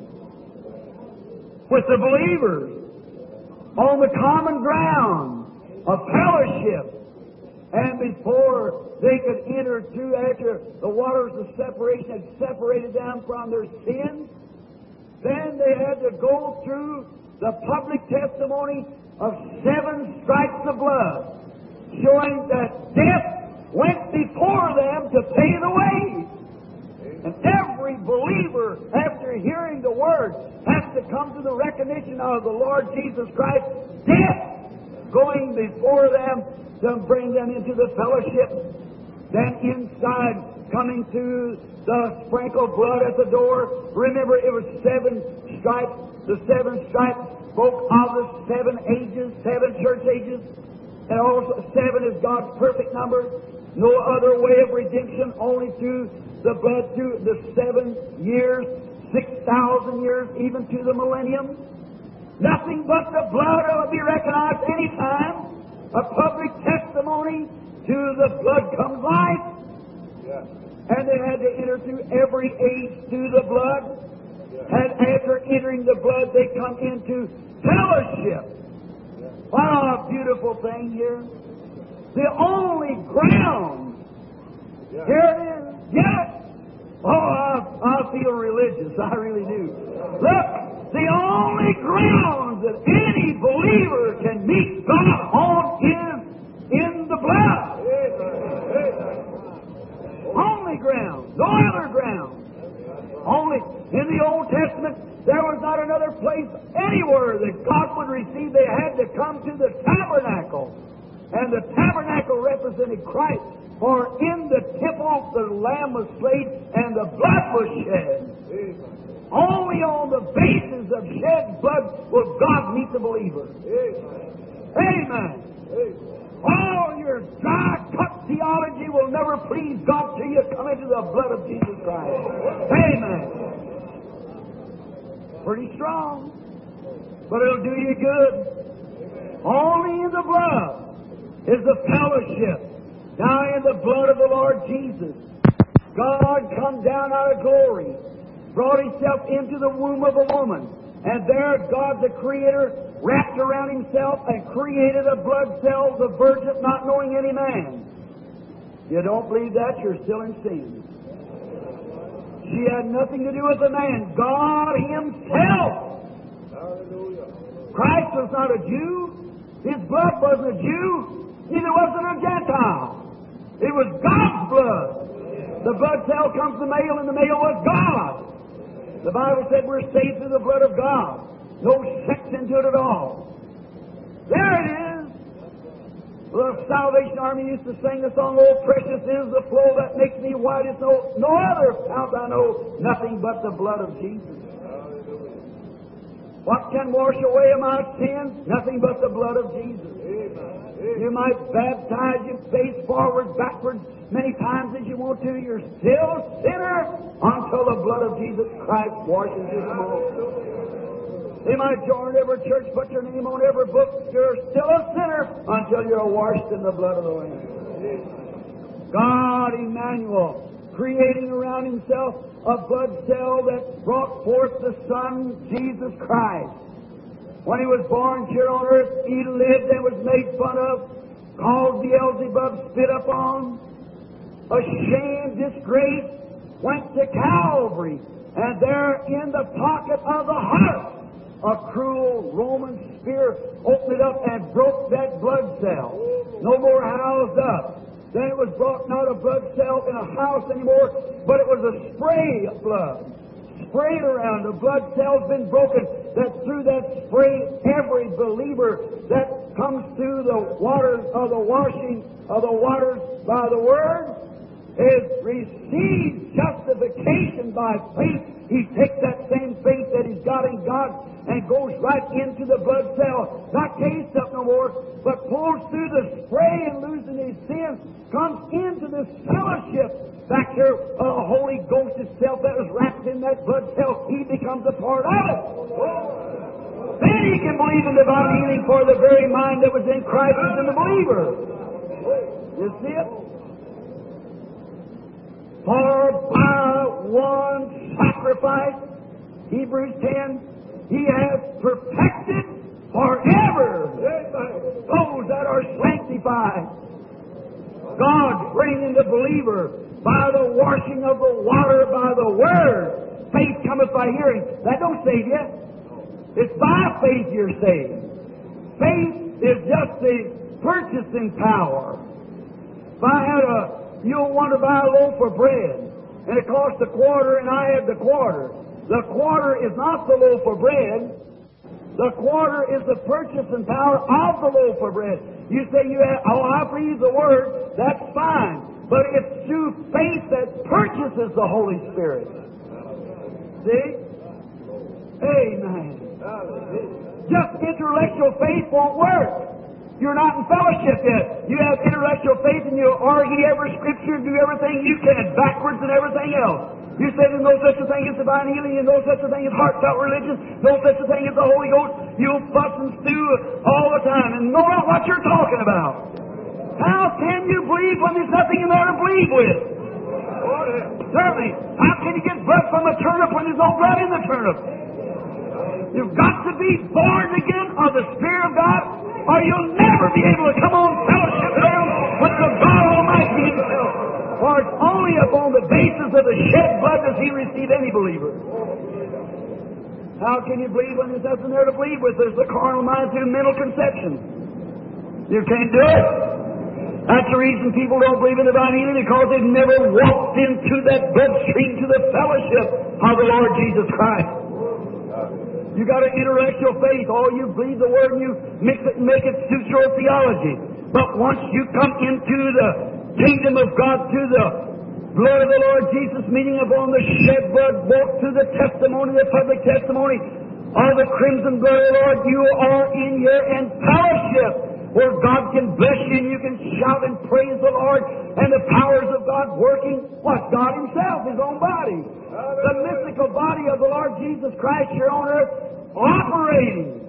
with the believers on the common ground of fellowship. And before they could enter through, after the waters of separation had separated them from their sins, then they had to go through the public testimony of seven stripes of blood, showing that death went before them to pay the way. And every believer, after hearing the Word, has to come to the recognition of the Lord Jesus Christ, death going before them to bring them into the fellowship. Then inside, coming to the sprinkled blood at the door. Remember, it was seven stripes. The seven stripes spoke of the seven ages, seven church ages. And also, seven is God's perfect number. No other way of redemption, only through the blood, through the seven years, six thousand years, even to the millennium. Nothing but the blood will be recognized any time. A public testimony to the blood comes life. Yeah. And they had to enter through every age through the blood. Yeah. And after entering the blood, they come into fellowship. Yeah. What a beautiful thing here. The only ground. Yeah. Here it is. Yes. Oh, I, I feel religious. I really do. Look, the only ground that any believer can meet God on is in the blood. Only ground. No other ground. Only in the Old Testament, there was not another place to the tabernacle. And the tabernacle represented Christ. For in the temple the Lamb was slain and the blood was shed. Amen. Only on the basis of shed blood will God meet the believer. Amen. Amen. Amen. All your dry cut theology will never please God till you come into the blood of Jesus Christ. Amen. Pretty strong, but it'll do you good. Only in the blood is the fellowship. Now in the blood of the Lord Jesus, God come down out of glory, brought Himself into the womb of a woman, and there God the Creator wrapped around Himself and created a blood cell, the virgin, not knowing any man. You don't believe that, you're still in sin. She had nothing to do with the man. God Himself. Hallelujah. Christ was not a Jew. His blood wasn't a Jew. Neither was it a Gentile. It was God's blood. The blood cell comes from the male, and the male was God. The Bible said we're saved through the blood of God. No sex into it at all. There it is. The Salvation Army used to sing the song, "Oh, precious is the flow that makes me white as snow. No other fount I know, nothing but the blood of Jesus." What can wash away my sins? Nothing but the blood of Jesus. You might baptize your face forward, backwards, many times as you want to. You're still a sinner until the blood of Jesus Christ washes you from all. They might join every church, put your name on every book. You're still a sinner until you're washed in the blood of the Lamb. God, Emmanuel, creating around Himself a blood cell that brought forth the Son, Jesus Christ. When He was born here on earth, He lived and was made fun of, called Beelzebub, spit upon, ashamed, disgraced, went to Calvary, and there in the pocket of the heart, a cruel Roman spear opened it up and broke that blood cell. No more housed up. Then it was brought not a blood cell in a house anymore, but it was a spray of blood. Sprayed around. The blood cell's been broken. That through that spray, every believer that comes through the waters of the washing of the waters by the Word is received justification by faith. He takes that same faith that he's got in God and goes right into the blood cell, not cased up no more, but pulls through the spray and losing his sins, comes into this fellowship back there of uh, the Holy Ghost itself that was wrapped in that blood cell. He becomes a part of it. Then he can believe in divine healing, for the very mind that was in Christ is in the believer. You see it? For by one sacrifice, Hebrews ten, He has perfected forever those that are sanctified. God bringing the believer by the washing of the water by the Word. Faith cometh by hearing. That don't save you. It's by faith you're saved. Faith is just the purchasing power. If I had a, you'll want to buy a loaf of bread, and it costs a quarter, and I have the quarter. The quarter is not the loaf of bread. The quarter is the purchasing power of the loaf of bread. You say, you have, oh, I believe the Word, that's fine. But it's through faith that purchases the Holy Spirit. See? Amen. Just intellectual faith won't work. You're not in fellowship yet. You have intellectual faith and you argue every Scripture and do everything you can, backwards and everything else. You say there's no such a thing as divine healing, and no such a thing as heartfelt religion, no such a thing as the Holy Ghost. You'll fuss and stew all the time and know not what you're talking about. How can you believe when there's nothing in there to believe with? Certainly. How can you get blood from a turnip when there's no blood in the turnip? You've got to be born again of the Spirit of God, or you'll never be able to come on fellowship with the God Almighty Himself. For it's only upon the basis of the shed blood does He receive any believer. How can you believe when there's nothing there to believe with? There's the carnal mind through mental conception. You can't do it. That's the reason people don't believe in divine healing, because they've never walked into that bloodstream to the fellowship of the Lord Jesus Christ. You got an intellectual faith. All you believe the Word and you mix it and make it suit your theology. But once you come into the kingdom of God through the blood of the Lord Jesus, meeting upon the shed blood, walk through the testimony, the public testimony of the crimson blood of the Lord, you are in here in fellowship, where God can bless you and you can shout and praise the Lord, and the powers of God working, what? God Himself, His own body. The mystical body of the Lord Jesus Christ here on earth, operating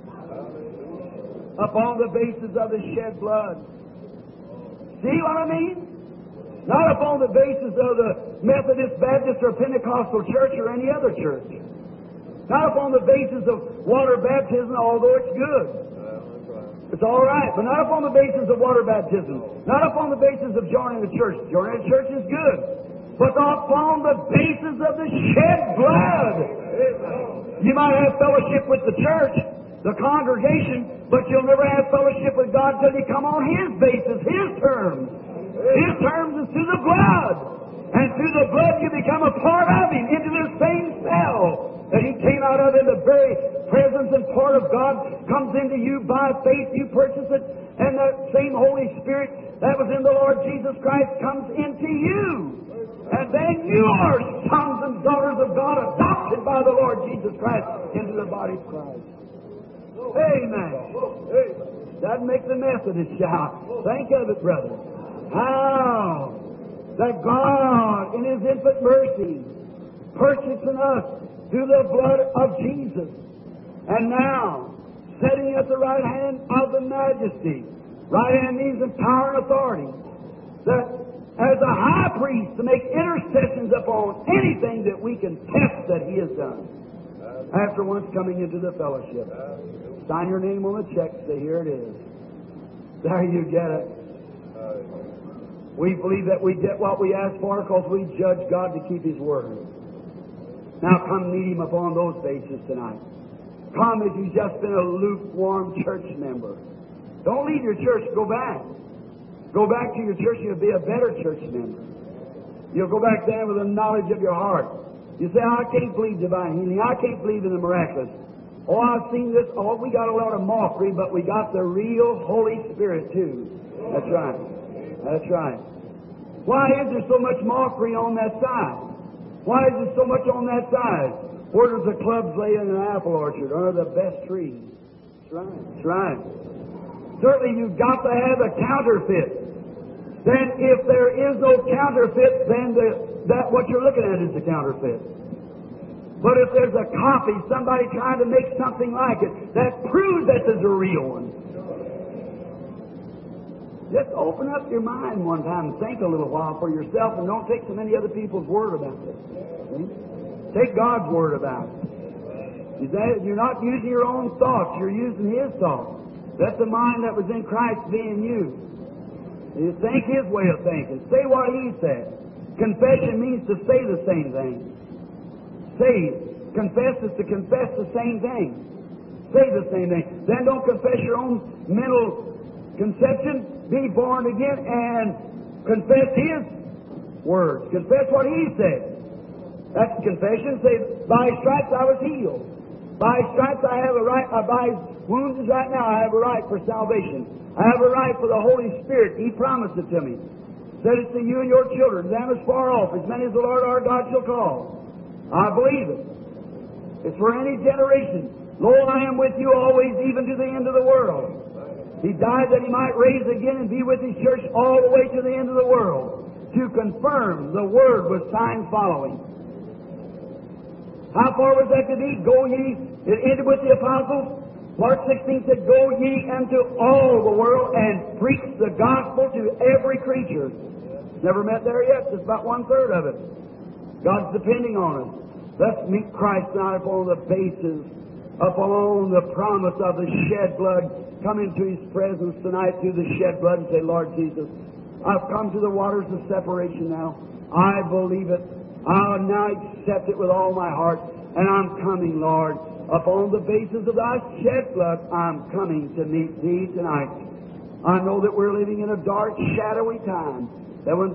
upon the basis of the shed blood. See what I mean? Not upon the basis of the Methodist, Baptist, or Pentecostal church or any other church. Not upon the basis of water baptism, although it's good. It's all right, but not upon the basis of water baptism. Not upon the basis of joining the church. Joining the church is good. But upon the basis of the shed blood. You might have fellowship with the church, the congregation, but you'll never have fellowship with God till you come on His basis, His terms. His terms is through the blood. And through the blood you become a part of Him, into the same cell that He came out of, in the very presence and part of God comes into you by faith. You purchase it, and that same Holy Spirit that was in the Lord Jesus Christ comes into you. And then you are sons and daughters of God, adopted by the Lord Jesus Christ into the body of Christ. Amen. That makes the Methodist shout. Think of it, brother. How that God, in His infinite mercy, purchasing us through the blood of Jesus, and now setting at the right hand of the Majesty. Right hand means in power and authority. That as a high priest to make intercessions upon anything that we can test that He has done. After once coming into the fellowship. Sign your name on the check, say, here it is. There you get it. We believe that we get what we ask for because we judge God to keep His word. Now come meet Him upon those bases tonight. Come if you've just been a lukewarm church member. Don't leave your church, go back. Go back to your church, you'll be a better church member. You'll go back there with the knowledge of your heart. You say, I can't believe divine healing. I can't believe in the miraculous. Oh, I've seen this. Oh, we got a lot of mockery, but we got the real Holy Spirit too. That's right. That's right. Why is there so much mockery on that side? Why is there so much on that side? Where does the clubs lay in an apple orchard? Under the best trees. That's right. That's right. Certainly you've got to have a counterfeit. Then if there is no counterfeit, then the, that what you're looking at is the counterfeit. But if there's a copy, somebody trying to make something like it, that proves that there's a real one. Just open up your mind one time and think a little while for yourself, and don't take so many other people's word about it. See? Take God's word about it. You're not using your own thoughts, you're using His thoughts. Let the mind that was in Christ be in you. You think His way of thinking. Say what He said. Confession means to say the same thing. Say, confess is to confess the same thing. Say the same thing. Then don't confess your own mental conception. Be born again and confess His words. Confess what He said. That's confession. Say, by His stripes I was healed. By His stripes I have a right, uh, by His wounds right now I have a right for salvation. I have a right for the Holy Spirit. He promised it to me. Said it to you and your children, them as far off, as many as the Lord our God shall call. I believe it. It's for any generation. Lo, I am with you always, even to the end of the world. He died that He might raise again and be with His church all the way to the end of the world, to confirm the Word with signs following. How far was that to be? Go ye. It ended with the apostles. Mark sixteen said, go ye into all the world and preach the gospel to every creature. Never met there yet. Just about one-third of it. God's depending on us. Let's meet Christ now upon the basis, upon the promise of the shed blood. Come into His presence tonight through the shed blood and say, Lord Jesus, I've come to the waters of separation now. I believe it. I now accept it with all my heart. And I'm coming, Lord. Upon the basis of Thy shed blood, I'm coming to meet Thee tonight. I know that we're living in a dark, shadowy time. That when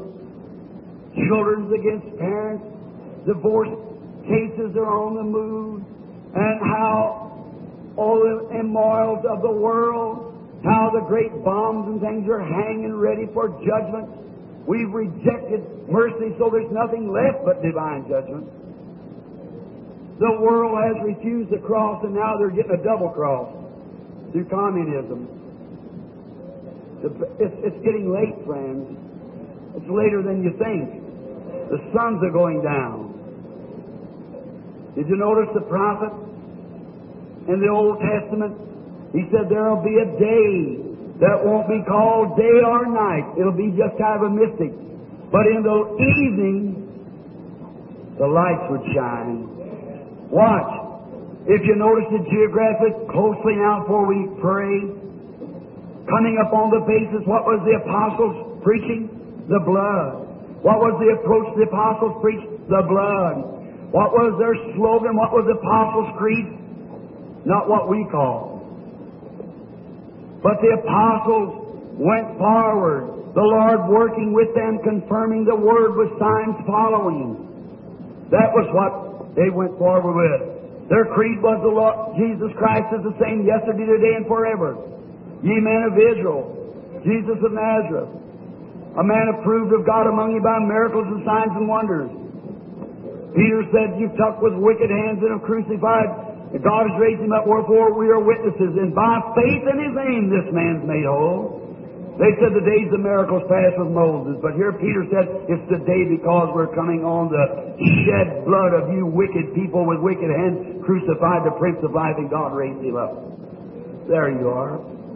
children's against parents, divorce cases are on the move, and how all the immorals of the world, how the great bombs and things are hanging ready for judgment. We've rejected mercy, so there's nothing left but divine judgment. The world has refused the cross, and now they're getting a double cross through communism. It's, it's getting late, friends. It's later than you think. The suns are going down. Did you notice the prophet in the Old Testament? He said there'll be a day that won't be called day or night. It'll be just kind of a mystic. But in the evening, the lights would shine. Watch. If you notice it geographically closely now before we pray, coming up on the basis, what was the apostles preaching? The blood. What was the approach the apostles preached? The blood. What was their slogan? What was the apostles' creed? Not what we call. But the apostles went forward, the Lord working with them, confirming the word with signs following. That was what they went forward with. Their creed was the Lord Jesus Christ is the same yesterday, today, and forever. Ye men of Israel, Jesus of Nazareth, a man approved of God among you by miracles and signs and wonders. Peter said, "You've tucked with wicked hands and have crucified. God has raised him up, wherefore we are witnesses. And by faith in his name this man's made whole." They said the days of miracles passed with Moses. But here Peter said, it's the day because we're coming on the shed blood of you wicked people with wicked hands crucified the Prince of Life, and God raised him up. There you are.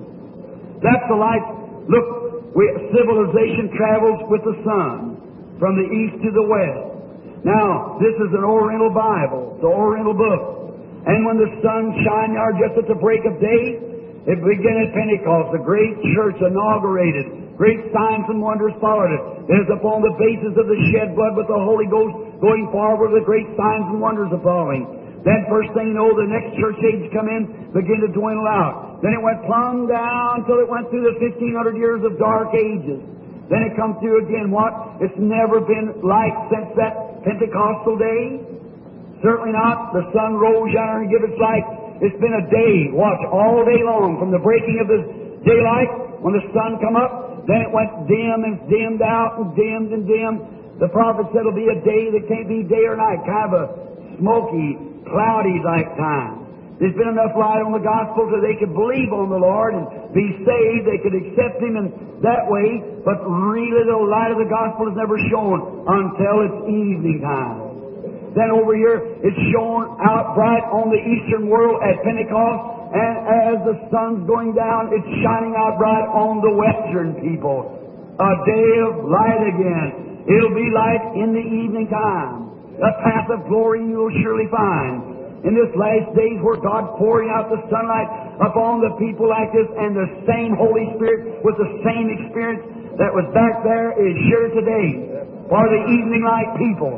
That's the light. Look, we, civilization travels with the sun from the east to the west. Now, this is an Oriental Bible, the Oriental book. And when the sun shines there just at the break of day, it began at Pentecost. The great church inaugurated. Great signs and wonders followed it. It is upon the basis of the shed blood with the Holy Ghost going forward, the great signs and wonders are following. Then first thing you know, the next church age come in, begin to dwindle out. Then it went plumb down until it went through the fifteen hundred years of dark ages. Then it comes through again. What? It's never been like since that Pentecostal day. Certainly not. The sun rose yonder and give its light. It's been a day, watch, all day long, from the breaking of the daylight, when the sun come up, then it went dim and dimmed out and dimmed and dimmed. The prophet said it'll be a day that can't be day or night, kind of a smoky, cloudy like time. There's been enough light on the gospel so they could believe on the Lord and be saved. They could accept Him in that way, but really the light of the gospel is never shown until it's evening time. Then over here, it's shown out bright on the eastern world at Pentecost, and as the sun's going down, it's shining out bright on the western people. A day of light again. It'll be light in the evening time. A path of glory you'll surely find. In this last days where God's pouring out the sunlight upon the people like this, and the same Holy Spirit with the same experience that was back there is here today for the evening light people.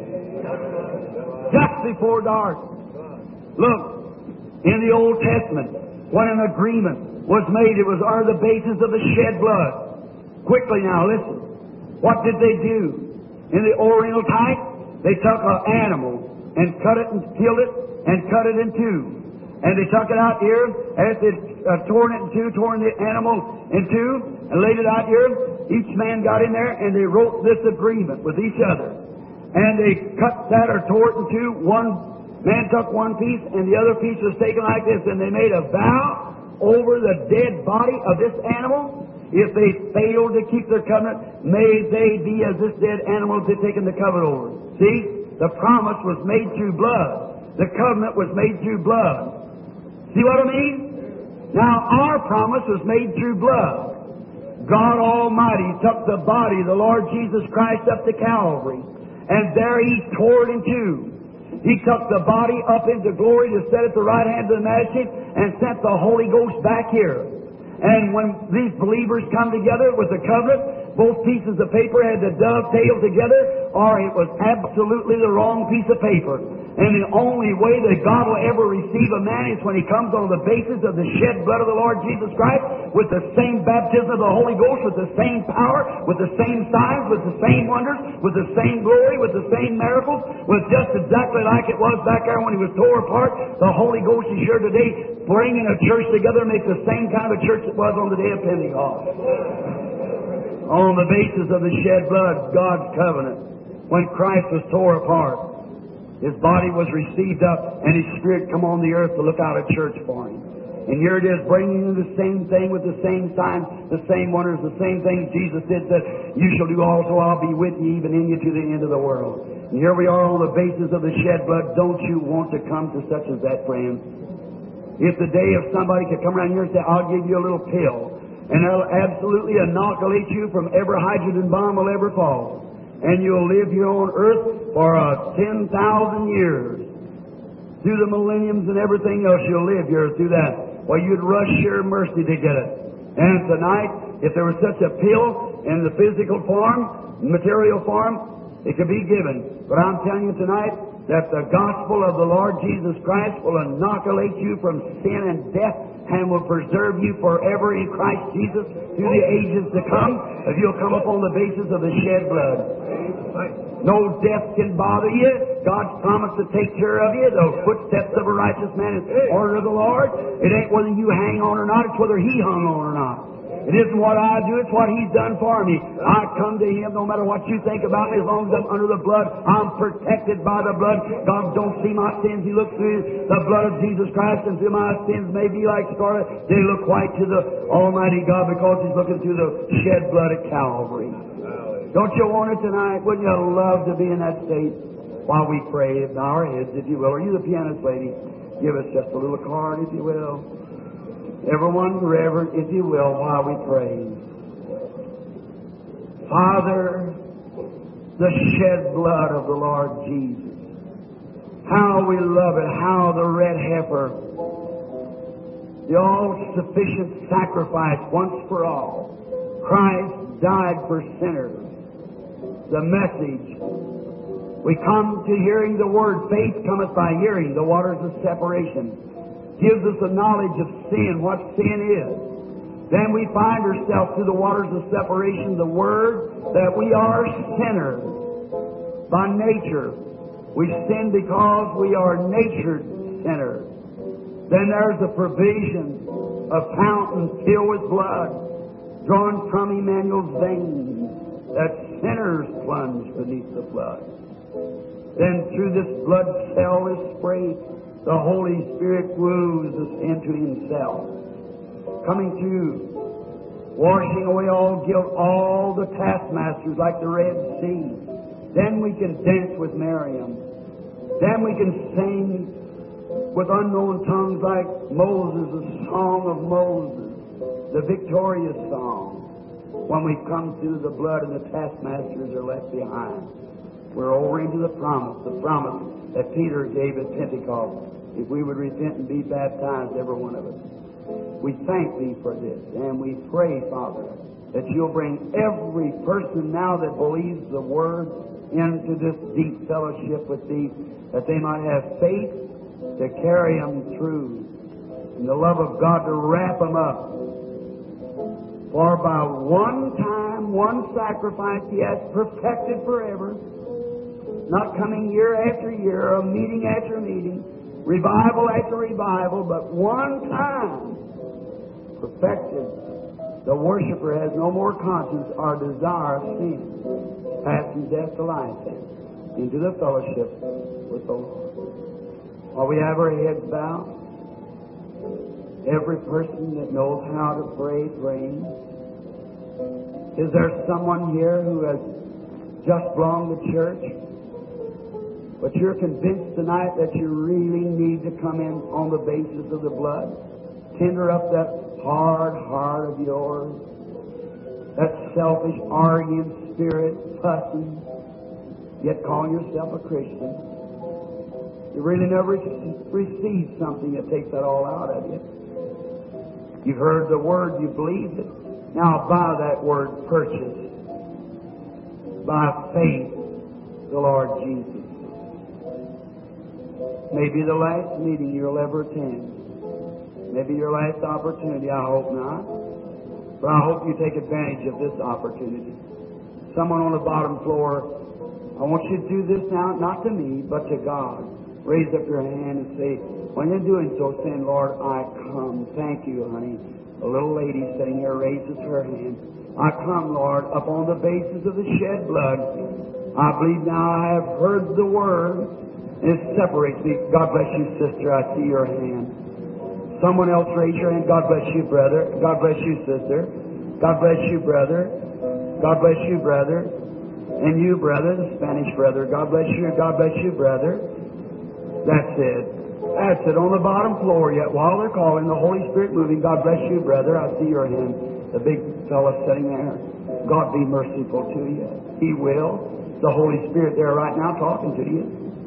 Just before dark. Look, in the Old Testament, when an agreement was made, it was under the basis of the shed blood. Quickly now, listen. What did they do? In the Oriental type, they took an animal and cut it and killed it and cut it in two. And they took it out here, as they uh, torn it in two, torn the animal in two, and laid it out here. Each man got in there and they wrote this agreement with each other. And they cut that or tore it in two. One man took one piece and the other piece was taken like this. And they made a vow over the dead body of this animal. If they failed to keep their covenant, may they be as this dead animal they've taken the covenant over. See? The promise was made through blood. The covenant was made through blood. See what I mean? Now, our promise was made through blood. God Almighty took the body of the Lord Jesus Christ up to Calvary. And there He tore it in two. He took the body up into glory to set at the right hand of the Majesty and sent the Holy Ghost back here. And when these believers come together with the covenant, both pieces of paper had to dovetail together or it was absolutely the wrong piece of paper. And the only way that God will ever receive a man is when he comes on the basis of the shed blood of the Lord Jesus Christ, with the same baptism of the Holy Ghost, with the same power, with the same signs, with the same wonders, with the same glory, with the same miracles, with just exactly like it was back there when he was tore apart. The Holy Ghost is here today, bringing a church together, makes the same kind of a church that was on the day of Pentecost. On the basis of the shed blood, God's covenant. When Christ was tore apart, His body was received up, and His Spirit come on the earth to look out a church for Him. And here it is, bringing you the same thing with the same signs, the same wonders, the same things Jesus did, that you shall do also, I'll be with you, even in you to the end of the world. And here we are on the basis of the shed blood. Don't you want to come to such as that, friends? If the day if somebody could come around here and say, I'll give you a little pill, and it'll absolutely inoculate you from every hydrogen bomb will ever fall, and you'll live here on earth for uh, ten thousand years. Through the millenniums and everything else, you'll live here through that. Well, you'd rush your mercy to get it. And tonight, if there was such a pill in the physical form, material form, it could be given. But I'm telling you tonight that the gospel of the Lord Jesus Christ will inoculate you from sin and death, and will preserve you forever in Christ Jesus through the ages to come, if you'll come upon the basis of the shed blood. No death can bother you. God's promised to take care of you. The footsteps of a righteous man is order of the Lord. It ain't whether you hang on or not, it's whether He hung on or not. It isn't what I do, it's what He's done for me. I come to Him no matter what you think about me, as long as I'm under the blood. I'm protected by the blood. God don't see my sins. He looks through the blood of Jesus Christ, and through my sins may be like scarlet. They look white to the Almighty God, because He's looking through the shed blood at Calvary. Don't you want it tonight? Wouldn't you love to be in that state? While we pray, bow our heads, if you will. Are you the pianist lady? Give us just a little card, if you will. Everyone reverent, if you will, while we pray. Father, the shed blood of the Lord Jesus. How we love it, how the red heifer, the all-sufficient sacrifice once for all. Christ died for sinners. The message. We come to hearing the word. Faith cometh by hearing. The waters of separation. Gives us a knowledge of sin, what sin is. Then we find ourselves through the waters of separation, the Word, that we are sinners by nature. We sin because we are natured sinners. Then there's the provision of fountains filled with blood, drawn from Emmanuel's veins, that sinners plunge beneath the flood. Then through this blood cell, this spray, the Holy Spirit woos us into Himself, coming through, washing away all guilt, all the taskmasters like the Red Sea. Then we can dance with Miriam. Then we can sing with unknown tongues like Moses, the song of Moses, the victorious song. When we come through the blood and the taskmasters are left behind, we're over into the promise, the promise that Peter gave at Pentecost, if we would repent and be baptized, every one of us. We thank Thee for this, and we pray, Father, that You'll bring every person now that believes the Word into this deep fellowship with Thee, that they might have faith to carry them through, and the love of God to wrap them up. For by one time, one sacrifice, He has perfected forever, not coming year after year, or meeting after meeting, revival after revival, but one time perfected. The worshiper has no more conscience or desire of sin, passing death to life, then, into the fellowship with the Lord. While we have our heads bowed, every person that knows how to pray, praying. Is there someone here who has just belonged to church, but you're convinced tonight that you really need to come in on the basis of the blood? Tender up that hard heart of yours, that selfish, arguing spirit, fussing, yet calling yourself a Christian. You really never received something that takes that all out of you. You've heard the Word, you believed it. Now by that Word, purchase by faith the Lord Jesus. Maybe the last meeting you'll ever attend. Maybe your last opportunity. I hope not. But I hope you take advantage of this opportunity. Someone on the bottom floor, I want you to do this now, not to me, but to God. Raise up your hand and say, when you're doing so, saying, Lord, I come. Thank you, honey. A little lady sitting here raises her hand. I come, Lord, upon the basis of the shed blood. I believe now I have heard the word. It separates me. God bless you, sister. I see your hand. Someone else raise your hand. God bless you, brother. God bless you, sister. God bless you, brother. God bless you, brother. And you, brother, the Spanish brother. God bless you. God bless you, brother. That's it. That's it. On the bottom floor yet, while they're calling, the Holy Spirit moving. God bless you, brother. I see your hand. The big fellow sitting there. God be merciful to you. He will. The Holy Spirit there right now talking to you.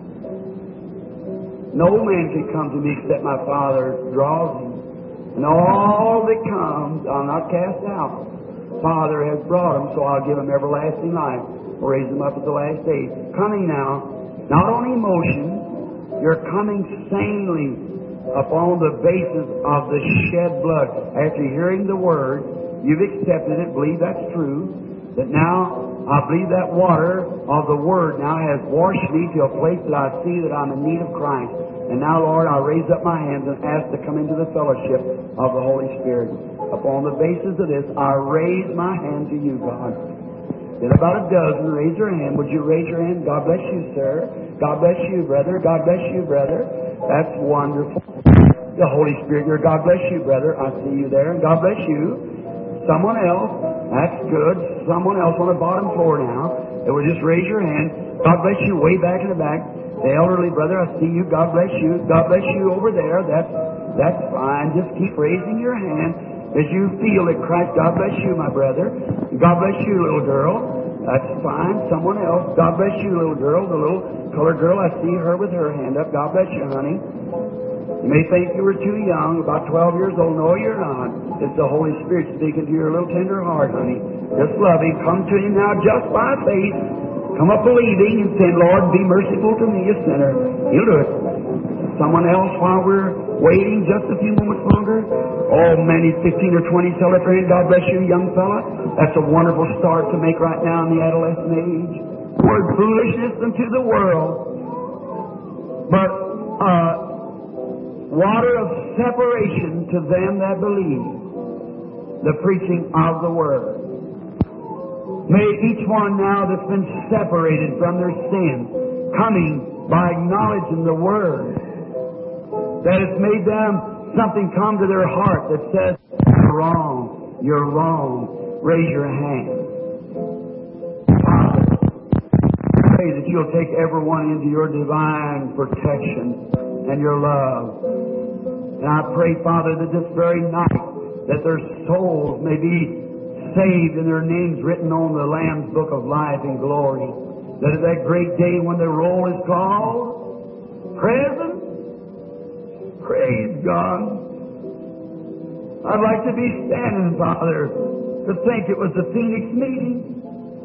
No man can come to me except my Father draws him. And all that comes, I'll not cast out. Father has brought him, so I'll give him everlasting life. I'll raise him up at the last day. Coming now, not on emotion, you're coming sanely upon the basis of the shed blood. After hearing the Word, you've accepted it, believe that's true, that now I believe that water of the Word now has washed me to a place that I see that I'm in need of Christ. And now, Lord, I raise up my hands and ask to come into the fellowship of the Holy Spirit. Upon the basis of this, I raise my hand to you, God. Then about a dozen raise your hand. Would you raise your hand? God bless you, sir. God bless you, brother. God bless you, brother. That's wonderful. The Holy Spirit here. God bless you, brother. I see you there. God bless you. Someone else. That's good. Someone else on the bottom floor now. It will just raise your hand. God bless you way back in the back. The elderly brother, I see you. God bless you. God bless you over there. That's that's fine. Just keep raising your hand as you feel it. Christ, God bless you, my brother. God bless you, little girl. That's fine. Someone else. God bless you, little girl. The little colored girl, I see her with her hand up. God bless you, honey. You may think you were too young, about twelve years old. No, you're not. It's the Holy Spirit speaking to your little tender heart, honey. Just love Him. Come to Him now just by faith. Come up believing and saying, Lord, be merciful to me, a sinner. He'll do it. Someone else while we're waiting just a few moments longer. Oh, many fifteen or twenty tell their friend, God bless you, young fella. That's a wonderful start to make right now in the adolescent age. Word foolishness unto the world. But, uh, water of separation to them that believe, the preaching of the Word. May each one now that's been separated from their sin, coming by acknowledging the Word, that it's made them something come to their heart that says, you're wrong, you're wrong. Raise your hand. Father, I pray that you'll take everyone into your divine protection and your love. And I pray, Father, that this very night, that their souls may be saved and their names written on the Lamb's Book of Life in glory. That at that great day when the roll is called, present, praise God. I'd like to be standing, Father, to think it was the Phoenix meeting.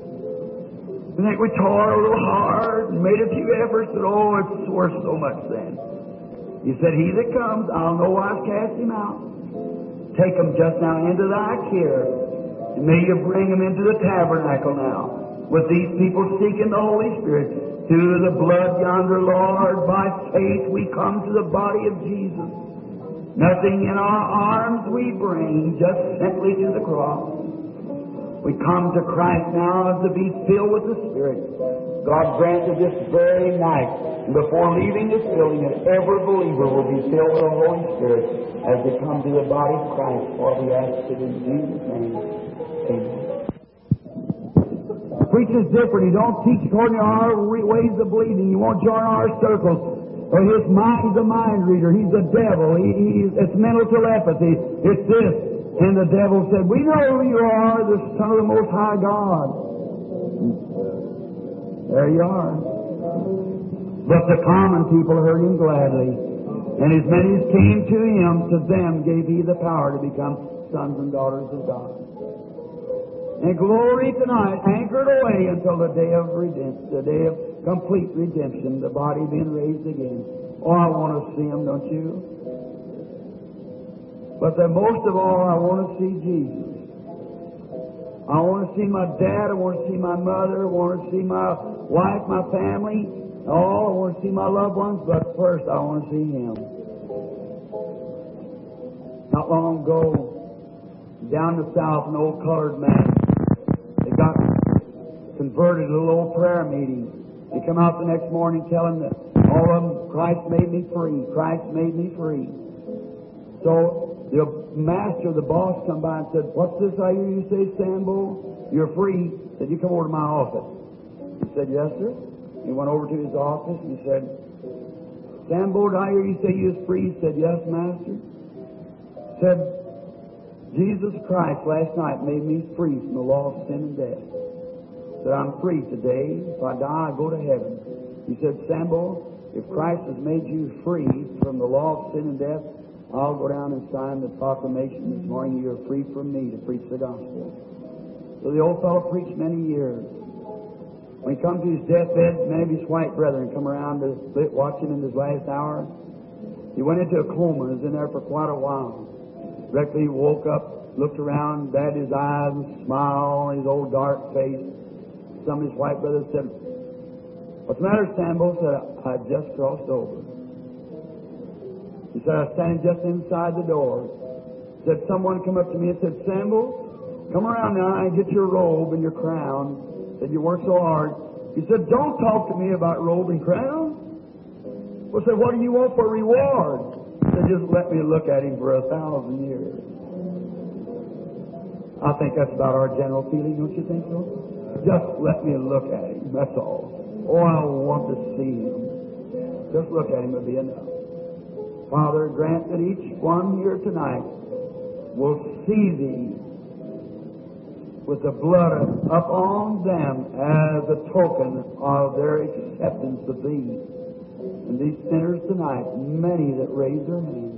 I think we tore a little hard and made a few efforts, but oh, it's worth so much then. You said, he that comes, I'll no wise cast him out. Take him just now into thy care. And may you bring him into the tabernacle now. With these people seeking the Holy Spirit. Through the blood yonder, Lord, by faith we come to the body of Jesus. Nothing in our arms we bring, just simply to the cross. We come to Christ now to be filled with the Spirit. God granted this very night, and before leaving this building, that every believer will be filled with the Holy Spirit as they come to the body of Christ. For we ask it in Jesus' name. Amen. Preacher's different. He don't teach according to our ways of believing. You won't join our circles. Or his mind, he's a mind reader. He's a devil. He, he's, it's mental telepathy. It's this. And the devil said, we know who you are, the Son of the Most High God. There you are. But the common people heard him gladly. And as many as came to him, to them gave he the power to become sons and daughters of God. And glory tonight anchored away until the day of redemption, the day of complete redemption, the body being raised again. Oh, I want to see Him, don't you? But then most of all, I want to see Jesus. I want to see my dad, I want to see my mother, I want to see my wife, my family. Oh, I want to see my loved ones, but first I want to see Him. Not long ago, down the south, an old colored man, they got converted at a little prayer meeting. They come out the next morning telling that all of them, Christ made me free, Christ made me free. So the master, the boss, come by and said, "What's this I hear you say, Sambo? You're free." He said, "You come over to my office." He said, "Yes, sir." He went over to his office and he said, "Sambo, did I hear you say you was free?" He said, "Yes, master." He said, "Jesus Christ last night made me free from the law of sin and death." He said, "I'm free today. If I die, I go to heaven." He said, "Sambo, if Christ has made you free from the law of sin and death, I'll go down and sign the proclamation this morning you're free from me to preach the gospel." So the old fellow preached many years. When he come to his deathbed, many of his white brethren come around to watch him in his last hour. He went into a coma and was in there for quite a while. Directly he woke up, looked around, batted his eyes and smiled on his old dark face. Some of his white brothers said, "What's the matter, Sambo?" Said, "I just crossed over." He said, "I was standing just inside the door." He said, "Someone come up to me and said, 'Sambo, come around now and get your robe and your crown.' Said, 'You worked so hard.'" He said, "Don't talk to me about robe and crown." Well, said, "What do you want for reward?" He said, "Just let me look at him for a thousand years." I think that's about our general feeling, don't you think so? Just let me look at him, that's all. Oh, I want to see him. Just look at him would be enough. Father, grant that each one here tonight will see Thee with the blood up on them as a token of their acceptance of Thee. And these sinners tonight, many that raise their hands,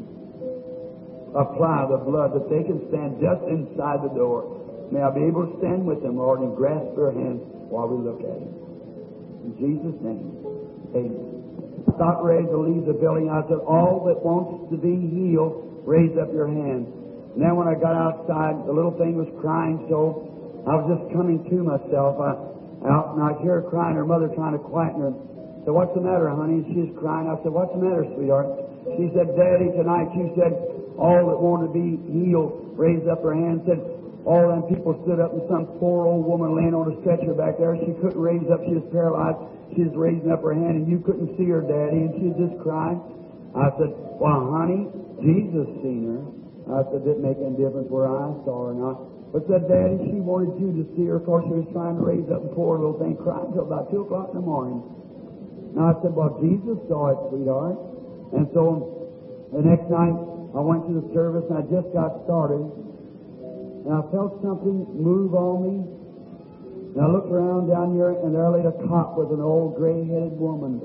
apply the blood that they can stand just inside the door. May I be able to stand with them, Lord, and grasp their hands while we look at Him. In Jesus' name, amen. I got ready to leave the building. I said, "All that wants to be healed, raise up your hand." And then when I got outside, the little thing was crying, so I was just coming to myself. I, out, and I hear her crying, her mother trying to quieten her. I said, "What's the matter, honey?" And she's crying. I said, "What's the matter, sweetheart?" She said, "Daddy, tonight you said all that wanted to be healed, raised up her hand." Said, all them people stood up, and some poor old woman laying on a stretcher back there. She couldn't raise up. She was paralyzed. She was raising up her hand, and you couldn't see her, Daddy, and she was just crying. I said, "Well, honey, Jesus seen her." I said, "Didn't make any difference where I saw her or not." But said, "Daddy, she wanted you to see her. Of course, she was trying to raise up, and poor little thing crying until about two o'clock in the morning." Now I said, "Well, Jesus saw it, sweetheart." And so the next night, I went to the service, and I just got started. And I felt something move on me. And I looked around down here, and there laid a cot with an old gray-headed woman.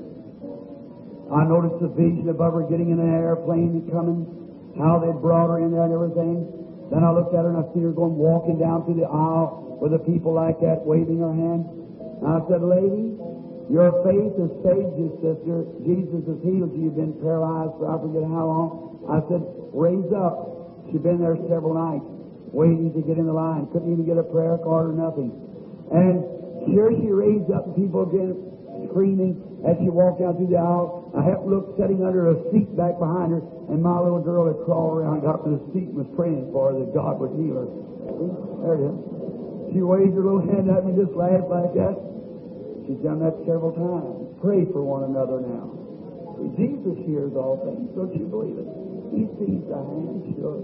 I noticed a vision above her getting in an airplane and coming, how they'd brought her in there and everything. Then I looked at her, and I see her going walking down through the aisle with the people like that, waving her hand. And I said, "Lady, your faith has saved you, sister. Jesus has healed you. You've been paralyzed for I forget how long." I said, "Raise up." She'd been there several nights, waiting to get in the line. Couldn't even get a prayer card or nothing. And here she raised up, and people again screaming as she walked down through the aisle. I happened to look, sitting under a seat back behind her, and my little girl had crawled around, got up to the seat, and was praying for her that God would heal her. See? There it is. She waved her little hand at me, just laughed like that. She's done that several times. Pray for one another now. See, Jesus hears all things. Don't you believe it? He sees the hand, sure.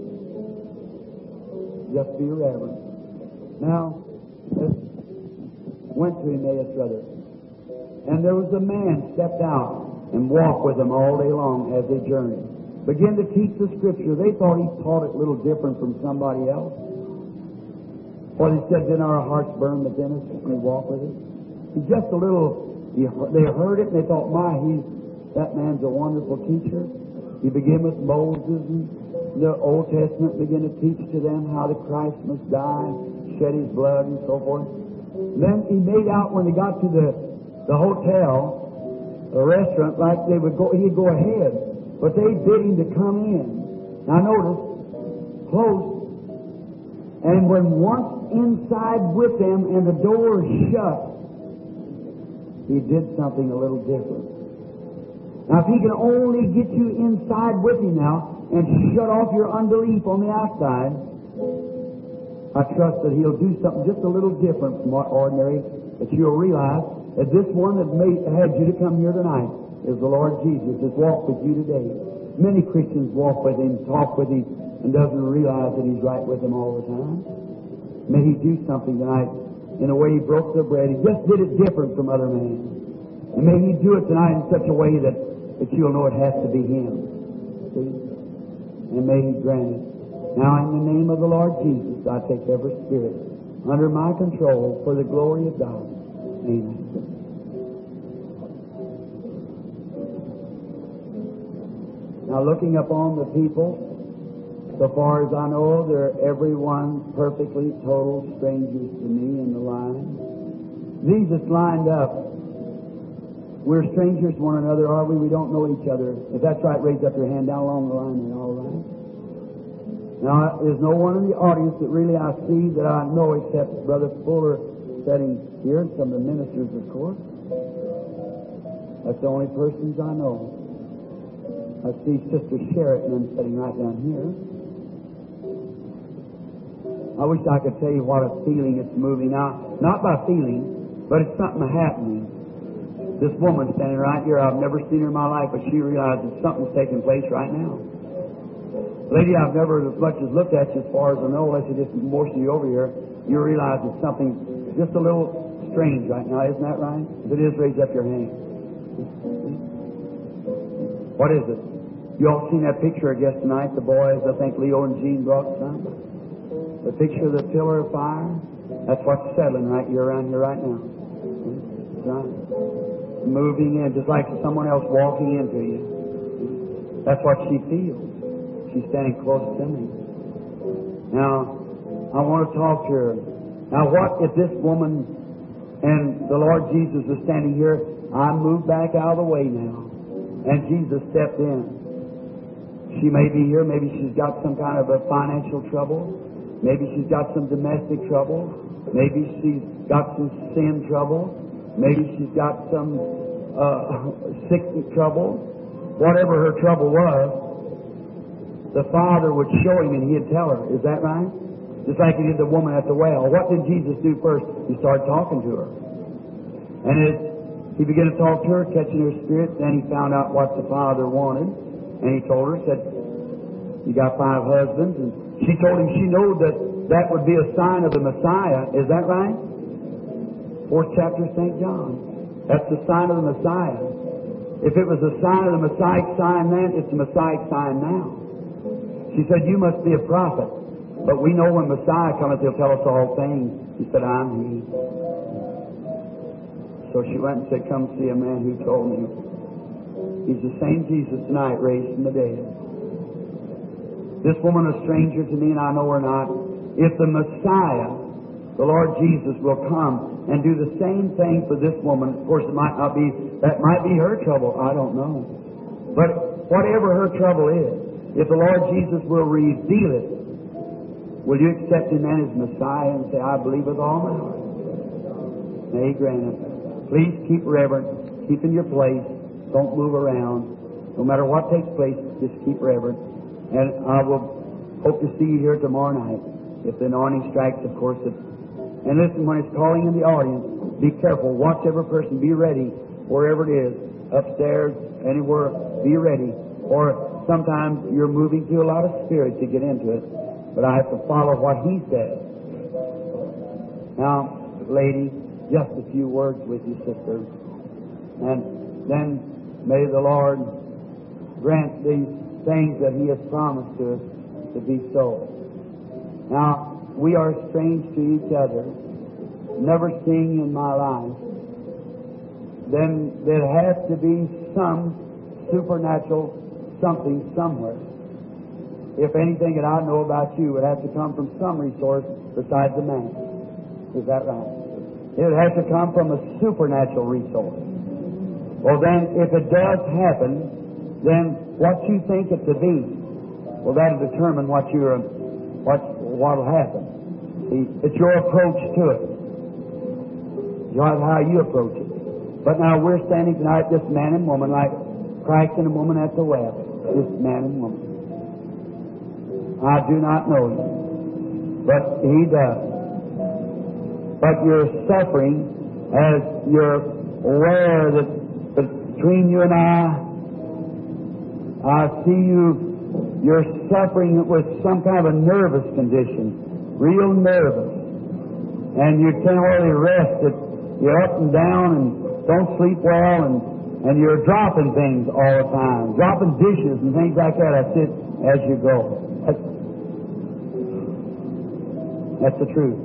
Just be reverent. Now, let's went to Emmaus, brother. And there was a man stepped out and walked with them all day long as they journeyed. Began to teach the Scripture. They thought he taught it a little different from somebody else. For they said, "Didn't our hearts burn within us when we walked with him?" He's just a little, they heard it and they thought, "My, he's that man's a wonderful teacher." He began with Moses and the Old Testament, began to teach to them how the Christ must die, shed his blood and so forth. Then he made out when he got to the the hotel, the restaurant, like they would go, he'd go ahead, but they bid him to come in. Now notice, close, and when once inside with them and the door shut, he did something a little different. Now if he can only get you inside with him now and shut off your unbelief on the outside, I trust that he'll do something just a little different from what ordinary, that you'll realize that this one that made, had you to come here tonight is the Lord Jesus, has walked with you today. Many Christians walk with Him, talk with Him, and doesn't realize that He's right with them all the time. May He do something tonight in the way He broke the bread. He just did it different from other men. And may He do it tonight in such a way that, that you'll know it has to be Him. See? And may He grant it. Now, in the name of the Lord Jesus, I take every spirit under my control for the glory of God. Amen. Now, looking upon the people, so far as I know, they're everyone perfectly total strangers to me in the line. These that's lined up, we're strangers to one another, are we? We don't know each other. If that's right, raise up your hand down along the line and all right. Now, there's no one in the audience that really I see that I know except Brother Fuller sitting here, and some of the ministers, of course. That's the only persons I know. I see Sister Sheraton sitting right down here. I wish I could tell you what a feeling it's moving now. Not by feeling, but it's something happening. This woman standing right here, I've never seen her in my life, but she realizes something's taking place right now. Lady, I've never as much as looked at you as far as I know, unless you just motion you over here, you realize it's something just a little strange right now. Isn't that right? If it is, raise up your hand. What is it? You all seen that picture, I guess, tonight? The boys, I think Leo and Jean brought some. The picture of the pillar of fire. That's what's settling right here around here right now. That's right. Moving in, just like someone else walking into you. That's what she feels. She's standing close to me. Now, I want to talk to her. Now, what if this woman and the Lord Jesus is standing here? I moved back out of the way now, and Jesus stepped in. She may be here. Maybe she's got some kind of a financial trouble. Maybe she's got some domestic trouble. Maybe she's got some sin trouble. Maybe she's got some uh, sickness trouble. Whatever her trouble was, the Father would show him and he'd tell her. Is that right? Just like he did the woman at the well. What did Jesus do first? He started talking to her. And as he began to talk to her, catching her spirit, then he found out what the Father wanted. And he told her, said, you got five husbands. And she told him she knew that that would be a sign of the Messiah. Is that right? Fourth chapter of Saint John. That's the sign of the Messiah. If it was a sign of the Messiah sign then, it's the Messiah sign now. She said, you must be a prophet. But we know when Messiah cometh, he'll tell us all things. He said, I'm he. So she went and said, come see a man who told me. He's the same Jesus tonight, raised from the dead. This woman is a stranger to me, and I know her not. If the Messiah, the Lord Jesus, will come and do the same thing for this woman, of course it might not be, that might be her trouble, I don't know. But whatever her trouble is, if the Lord Jesus will reveal it, will you accept Him then as Messiah and say, I believe with all my heart? May He grant it. Please keep reverent. Keep in your place. Don't move around. No matter what takes place, just keep reverent. And I will hope to see you here tomorrow night. If the anointing strikes, of course. It, and listen, when it's calling in the audience, be careful. Watch every person. Be ready. Wherever it is. Upstairs, anywhere. Be ready. Or sometimes you're moving through a lot of spirit to get into it, but I have to follow what He says. Now, lady, just a few words with you, sister. And then may the Lord grant these things that He has promised to us to be so. Now, we are strange to each other, never seeing in my life. Then there has to be some supernatural something somewhere. If anything that I know about you would have to come from some resource besides a man. Is that right? It would have to come from a supernatural resource. Well, then, if it does happen, then what you think it to be, well, that'll determine what you're, what what'll happen. See, it's your approach to it. Not how you approach it. But now we're standing tonight, this man and woman, like Christ and a woman at the well. This man and woman. I do not know you, but He does. But you're suffering as you're aware that between you and I, I see you, you're suffering with some kind of a nervous condition, real nervous. And you can't hardly rest it. You're up and down and don't sleep well, and, and you're dropping things all the time, dropping dishes and things like that. That's it as you go. That's, that's the truth.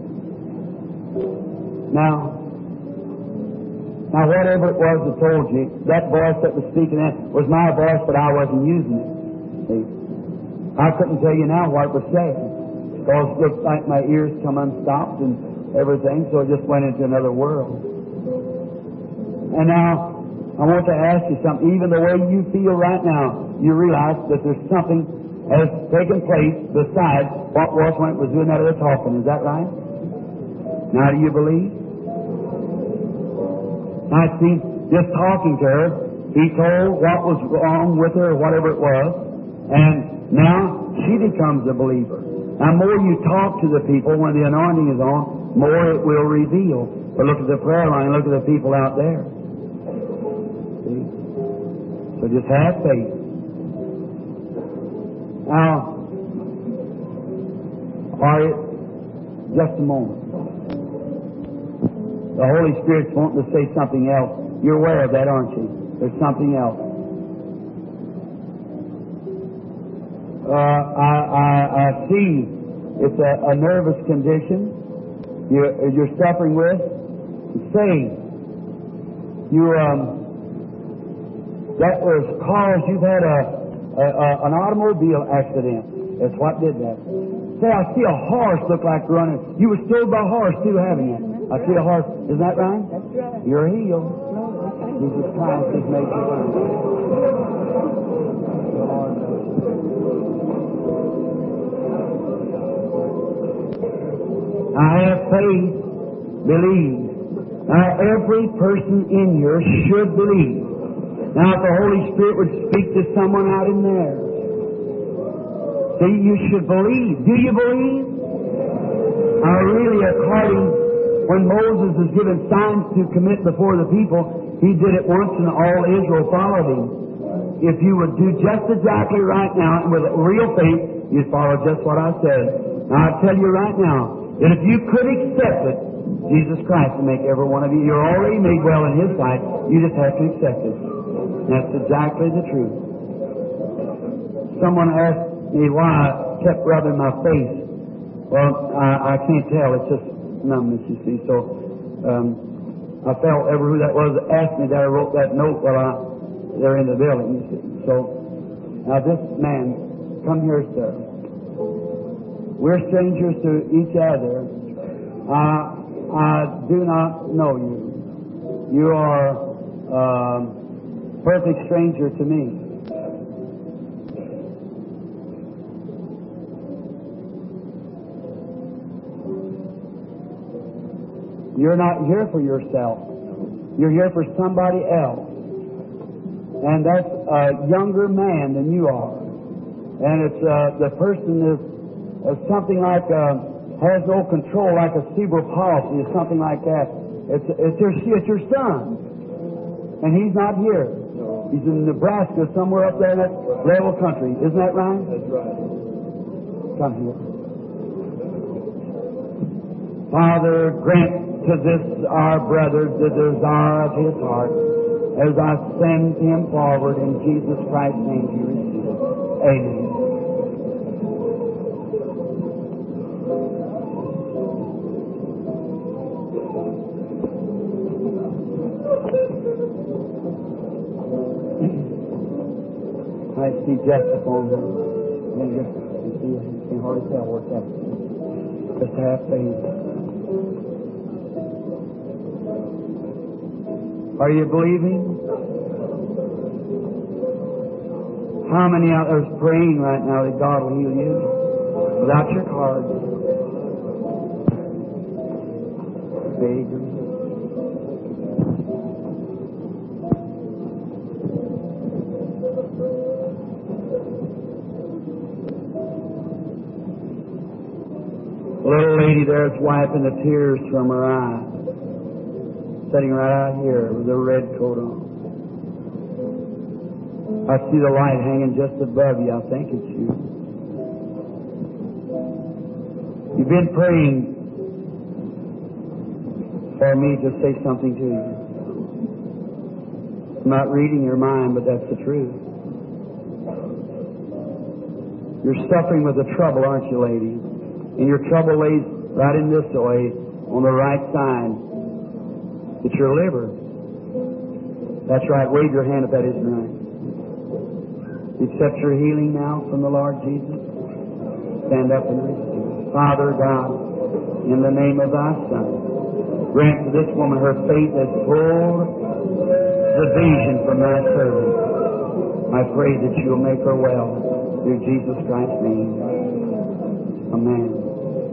Now, now whatever it was that told you, that voice that was speaking that was my voice, but I wasn't using it. See? I couldn't tell you now what it was saying, because it looked like my ears come unstopped and everything, so it just went into another world. And now, I want to ask you something. Even the way you feel right now, you realize that there's something has taken place besides what was when it was doing that other talking. Is that right? Now, do you believe? I see, just talking to her, he told what was wrong with her or whatever it was, and now she becomes a believer. Now, more you talk to the people when the anointing is on, more it will reveal. But look at the prayer line, look at the people out there. See? So just have faith. Now, all right, just a moment. The Holy Spirit's wanting to say something else. You're aware of that, aren't you? There's something else. Uh, I, I, I see it's a, a nervous condition you're, you're suffering with. Say, you, um, that was caused, you've had a, a, a an automobile accident. That's what did that. Say, I see a horse look like running. You were still by a horse too, haven't you? I see a horse. Isn't that right? That's right. You're healed. Jesus Christ has made you well. I have faith. Believe. Now, every person in here should believe. Now, if the Holy Spirit would speak to someone out in there, see, you should believe. Do you believe? Now, really, according, when Moses was given signs to commit before the people, he did it once and all Israel followed him. If you would do just exactly right now, and with real faith, you'd follow just what I said. Now, I tell you right now, that if you could accept it, Jesus Christ will make every one of you. You're already made well in His sight. You just have to accept it. That's exactly the truth. Someone asked me why I kept rubbing my face. Well, I, I can't tell. It's just numbness, you see. So um, I felt ever who that was that asked me that. I wrote that note while I, they're in the building, you see. So now this man, come here, sir. We're strangers to each other. I, I do not know you. You are a perfect stranger to me. You're not here for yourself. You're here for somebody else. And that's a younger man than you are. And it's uh, the person is uh, something like uh, has no control, like a cerebral palsy or something like that. It's it's your it's your son, and he's not here. He's in Nebraska, somewhere up there in that level country. Isn't that right? That's right. Come here, Father. Grant to this our brother the desire of his heart, as I send him forward in Jesus Christ's name. You receive it. Amen. I see just upon her. And just, you see, you can hardly tell what's happening. Just have faith. Are you believing? How many out there is praying right now that God will heal you without your card? Big. A little lady there is wiping the tears from her eyes, sitting right out here with a red coat on. I see the light hanging just above you. I think it's you. You've been praying for me to say something to you. I'm not reading your mind, but that's the truth. You're suffering with a trouble, aren't you, lady? And your trouble lays right in this way, on the right side. It's your liver. That's right. Wave your hand if that isn't right. Accept your healing now from the Lord Jesus. Stand up and receive. Father God, in the name of thy Son, grant to this woman her faith has pulled the vision from thy servant. I pray that you will make her well through Jesus Christ's name. Amen.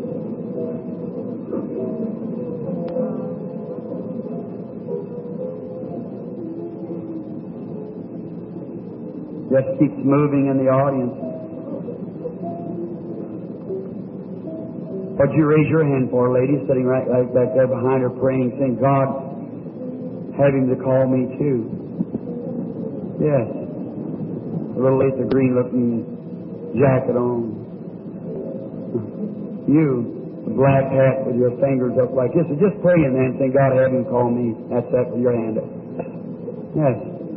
Just keeps moving in the audience. What'd you raise your hand for, lady, sitting right, right back there behind her praying, saying, God, have him to call me too. Yes. A little late, the green-looking jacket on. You, the black hat with your fingers up like this, just praying then, saying, God, have him call me. That's that with your hand up. Yes.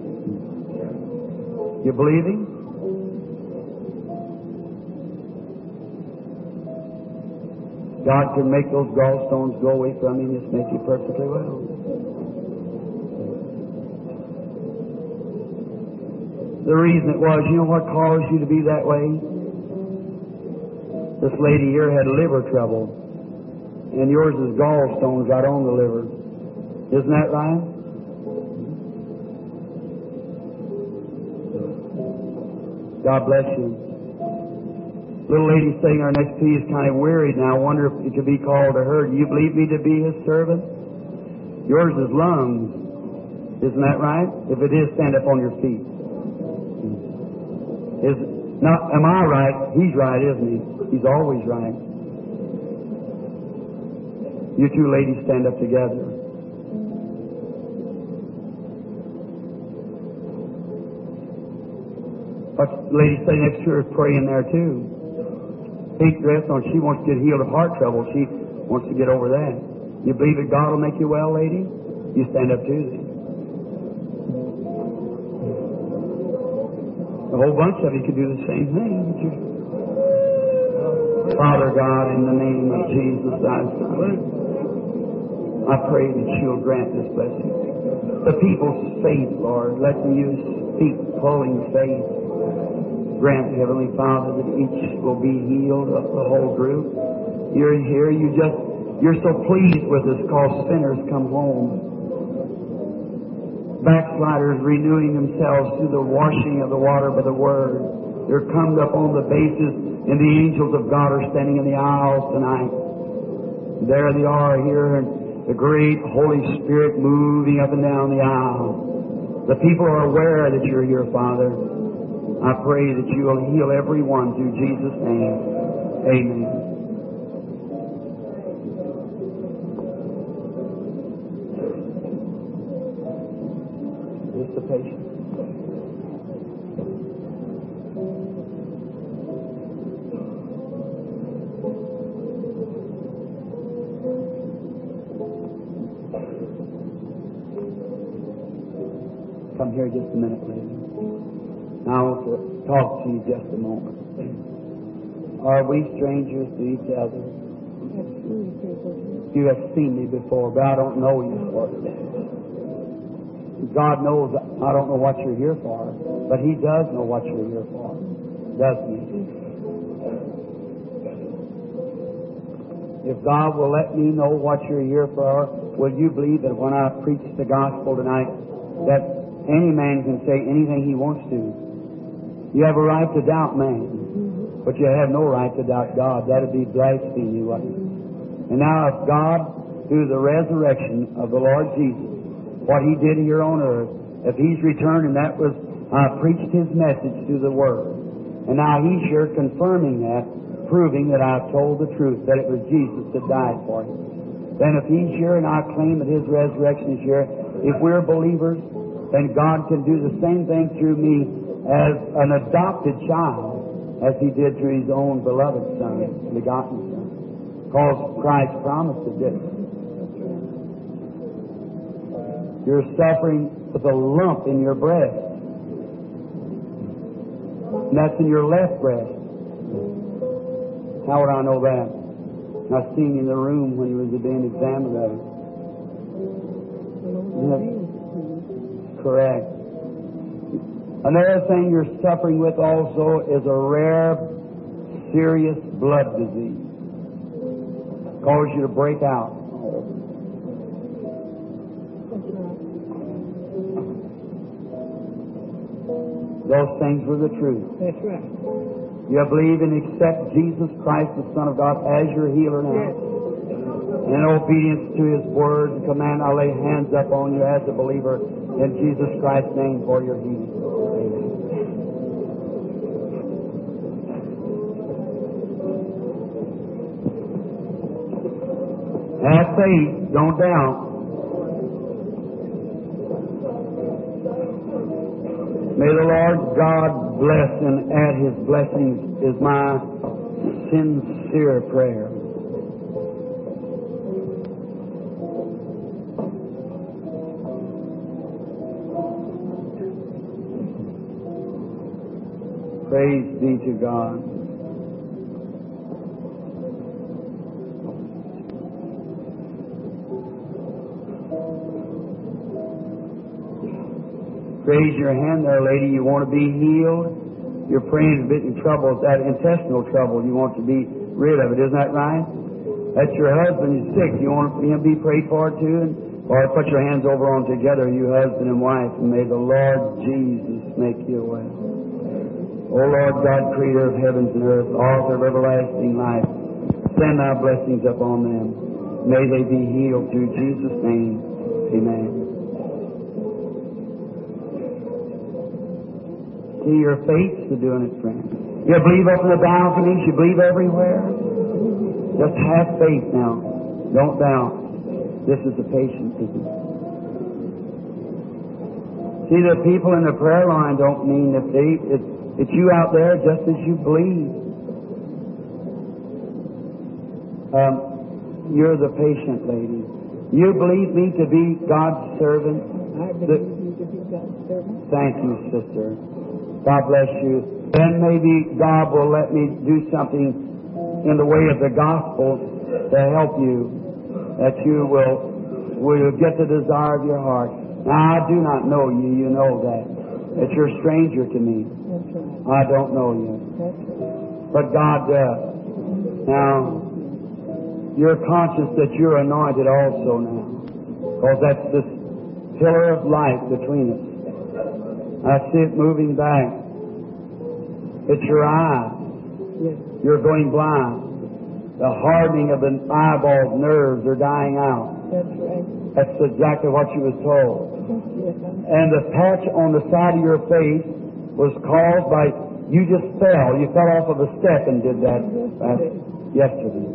You believing? God can make those gallstones go away from you and just make you perfectly well. The reason it was, you know what caused you to be that way? This lady here had liver trouble, and yours is gallstones right on the liver. Isn't that right? God bless you. Little lady sitting there next to you is kind of wearied now. I wonder if it could be called to her. Do you believe me to be his servant? Yours is lungs. Isn't that right? If it is, stand up on your feet. Is not? Am I right? He's right, isn't he? He's always right. You two ladies stand up together. But the lady sitting next to her is praying there too. Pink dress on. She wants to get healed of heart trouble. She wants to get over that. You believe that God will make you well, lady? You stand up too. A whole bunch of you could do the same thing. Father God, in the name of Jesus, thy Son, I pray that you'll grant this blessing. The people's faith, Lord, let them use feet pulling faith. Grant, Heavenly Father, that each will be healed of the whole group. You're here, you just, you're so pleased with us because sinners come home. Backsliders renewing themselves through the washing of the water by the Word. They're come up on the bases, and the angels of God are standing in the aisles tonight. There they are here, and the great Holy Spirit moving up and down the aisle. The people are aware that you're here, Father. I pray that you will heal everyone through Jesus' name. Amen. Just the patient. Come here just a minute, lady. Now I want to talk to you just a moment. Are we strangers to each other? You have seen me before, but I don't know you. God knows I don't know what you're here for, but He does know what you're here for, doesn't He? if God will let me know what you're here for, will you believe that when I preach the gospel tonight, that any man can say anything he wants to? You have a right to doubt man, but you have no right to doubt God. That would be blasphemy, wouldn't it? And now if God, through the resurrection of the Lord Jesus, what He did here on earth, if He's returned, and that was, I preached His message through the Word, and now He's here confirming that, proving that I've told the truth, that it was Jesus that died for Him. Then if He's here and I claim that His resurrection is here, if we're believers, then God can do the same thing through me as an adopted child, as He did through His own beloved Son, begotten Son. Because Christ promised it, didn't He? You're suffering with a lump in your breast. And that's in your left breast. How would I know that? I seen in the room when he was being examined of it. That's correct. Another thing you're suffering with also is a rare, serious blood disease. Cause you to break out. Those things were the truth. That's right. You believe and accept Jesus Christ, the Son of God, as your healer now. Yes. In obedience to His word and command, I lay hands up on you as a believer in Jesus Christ's name for your healing. Amen. Have faith, don't doubt. May the Lord God bless and add His blessings is my sincere prayer. Praise be to God. Raise your hand there, lady. You want to be healed? You're praying a bit in trouble, that intestinal trouble. You want to be rid of it. Isn't that right? That's your husband is sick. You want him to be prayed for too? And, or put your hands over on together, you husband and wife, and may the Lord Jesus make you well. O Lord God, creator of heavens and earth, author of everlasting life, send thy blessings upon them. May they be healed through Jesus' name. Amen. See, your faith's to doing it, friend. You believe up in the balconies, you believe everywhere. Just have faith now. Don't doubt. This is the patient business. See, the people in the prayer line don't mean that they, it's, it's you out there just as you believe. Um, you're the patient lady. You believe me to be God's servant? I believe you to be God's servant. Thank you, sister. God bless you. Then maybe God will let me do something in the way of the gospel to help you, that you will, will get the desire of your heart. Now, I do not know you. You know that. That you're a stranger to me. That's right. I don't know you. That's right. But God does. Now, you're conscious that you're anointed also now. Because that's this pillar of light between us. I see it moving back. It's your eyes. Yes. You're going blind. The hardening of the eyeball nerves are dying out. That's right. That's exactly what you was told. Yes, I'm And the patch on the side of your face was caused by, you just fell. You fell off of a step and did that last, yesterday.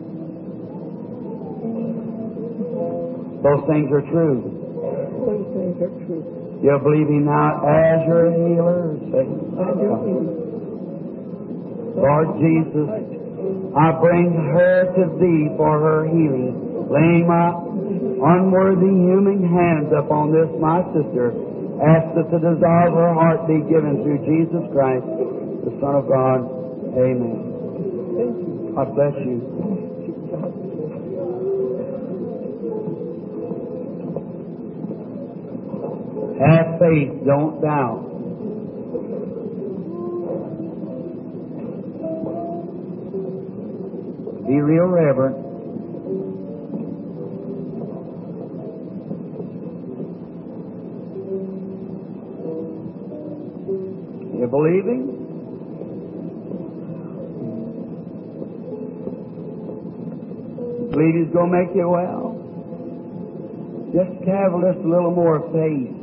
Those things are true. Those things are true. You believe Him now as your healer? Say, I do believe. Lord Jesus, I bring her to Thee for her healing, laying my unworthy human hands upon this, my sister. Ask that the desire of her heart be given through Jesus Christ, the Son of God. Amen. Thank you. God bless you. Have faith, don't doubt. Be real reverent. believing? Believe He's going to make you well? Just have just a little more faith.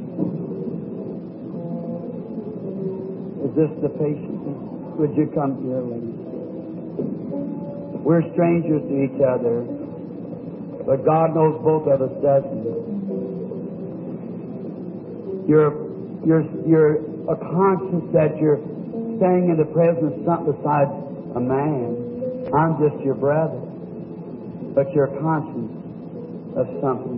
Is this the patient? Would you come here, ladies? We're strangers to each other, but God knows both of us, doesn't He? You're, you're, you're a conscience that you're staying in the presence of something besides a man. I'm just your brother, but you're conscious of something.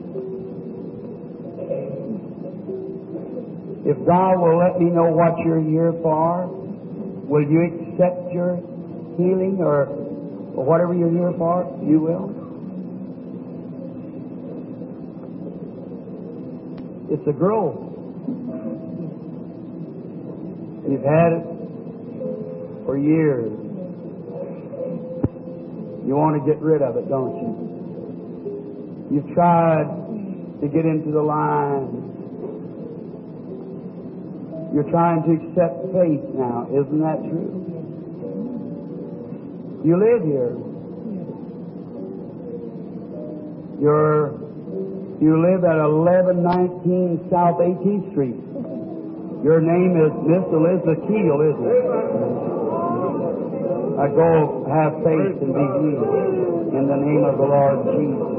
If God will let me know what you're here for, will you accept your healing or, or whatever you're here for? You will. It's a growth. You've had it for years. You want to get rid of it, don't you? You've tried to get into the line. You're trying to accept faith now. Isn't that true? You live here. You're, you live at eleven nineteen South eighteenth Street. Your name is Miss Elizabeth Keel, isn't it? I go have faith and be healed in the name of the Lord Jesus.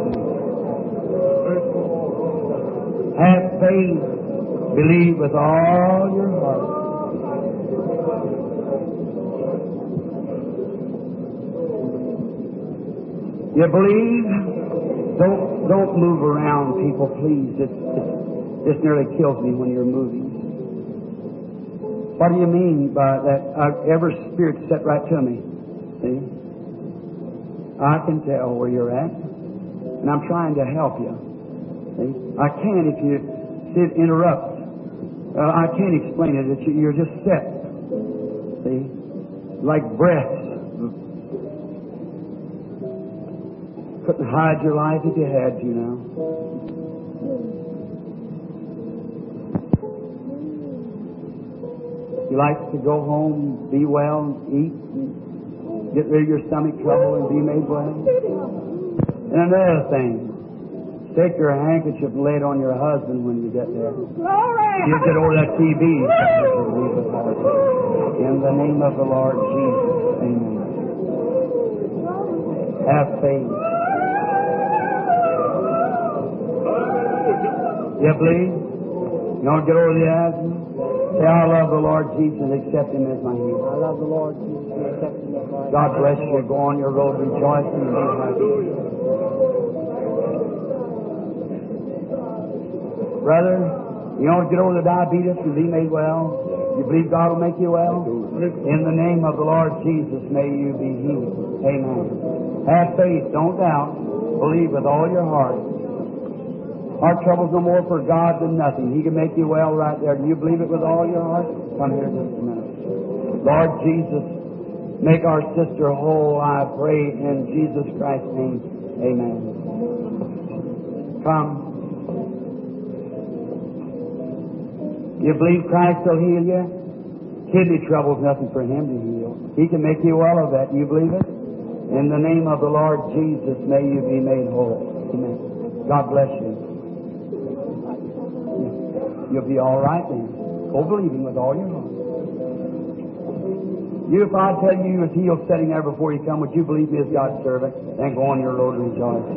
Have faith, believe with all your heart. You believe? Don't don't move around, people, please. It's, it's, this nearly kills me when you're moving. What do you mean by that? Uh, every spirit set right to me. See? I can tell where you're at, and I'm trying to help you. See? I can if you see it interrupts. Uh, I can't explain it. It's, you're just set. See? Like breaths. Couldn't hide your life if you had to now. You like to go home, be well, and eat, and get rid of your stomach trouble and be made well. And another thing, take your handkerchief and lay it on your husband when you get there. You get over that T B. In the name of the Lord Jesus, amen. Have faith. You believe? You want to get over the asthma? Say, I love the Lord Jesus and accept Him as my healer. I love the Lord Jesus and accept Him as my healer. God bless you. Go on your road rejoicing and be happy. Brother, you want to get over the diabetes and be made well? You believe God will make you well? In the name of the Lord Jesus, may you be healed. Amen. Have faith. Don't doubt. Believe with all your heart. Our trouble's no more for God than nothing. He can make you well right there. Do you believe it with all your heart? Come here just a minute. Lord Jesus, make our sister whole, I pray, in Jesus Christ's name. Amen. Come. You believe Christ will heal you? Kidney trouble's nothing for Him to heal. He can make you well of that. Do you believe it? In the name of the Lord Jesus, may you be made whole. Amen. God bless you. You'll be all right then. Go believing with all your heart. You, if I tell you you was healed sitting there before you come, would you believe me as God's servant? Then go on your road and rejoice.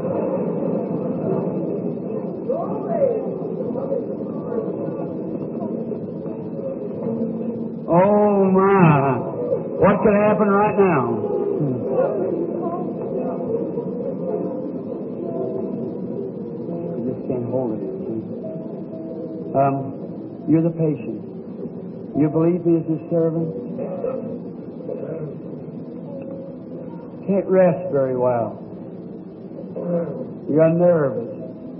Oh my! What could happen right now? You just can't hold it. Um, you're the patient. You believe me as His servant? Can't rest very well. You're nervous.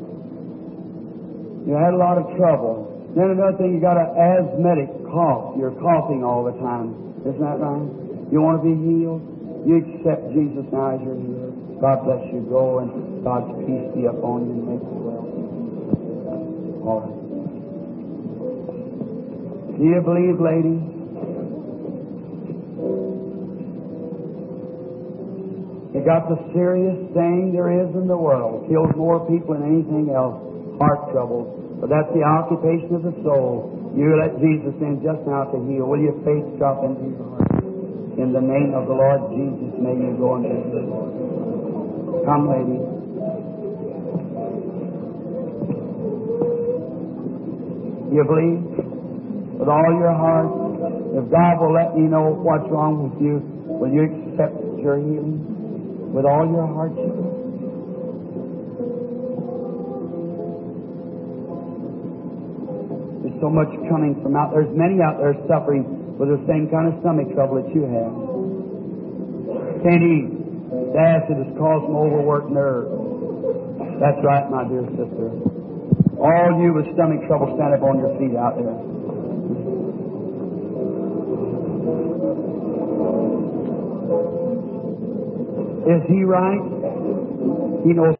You had a lot of trouble. Then another thing, you got an asthmatic cough. You're coughing all the time. Isn't that right? You want to be healed? You accept Jesus now as your healer. God bless you. Go and God's peace be upon you and make you well. All right. Do you believe, lady? You got the serious thing there is in the world. Kills more people than anything else. Heart trouble. But that's the occupation of the soul. You let Jesus in just now to heal. Will your faith drop into your heart? In the name of the Lord Jesus, may you go into this. Come, lady. You believe? With all your heart? If God will let me know what's wrong with you, will you accept your healing? With all your heart, you believe? There's so much coming from out there. There's many out there suffering with the same kind of stomach trouble that you have. Can't eat. The acid has caused some overworked nerves. That's right, my dear sister. All you with stomach trouble, stand up on your feet out there. Is he right? He knows.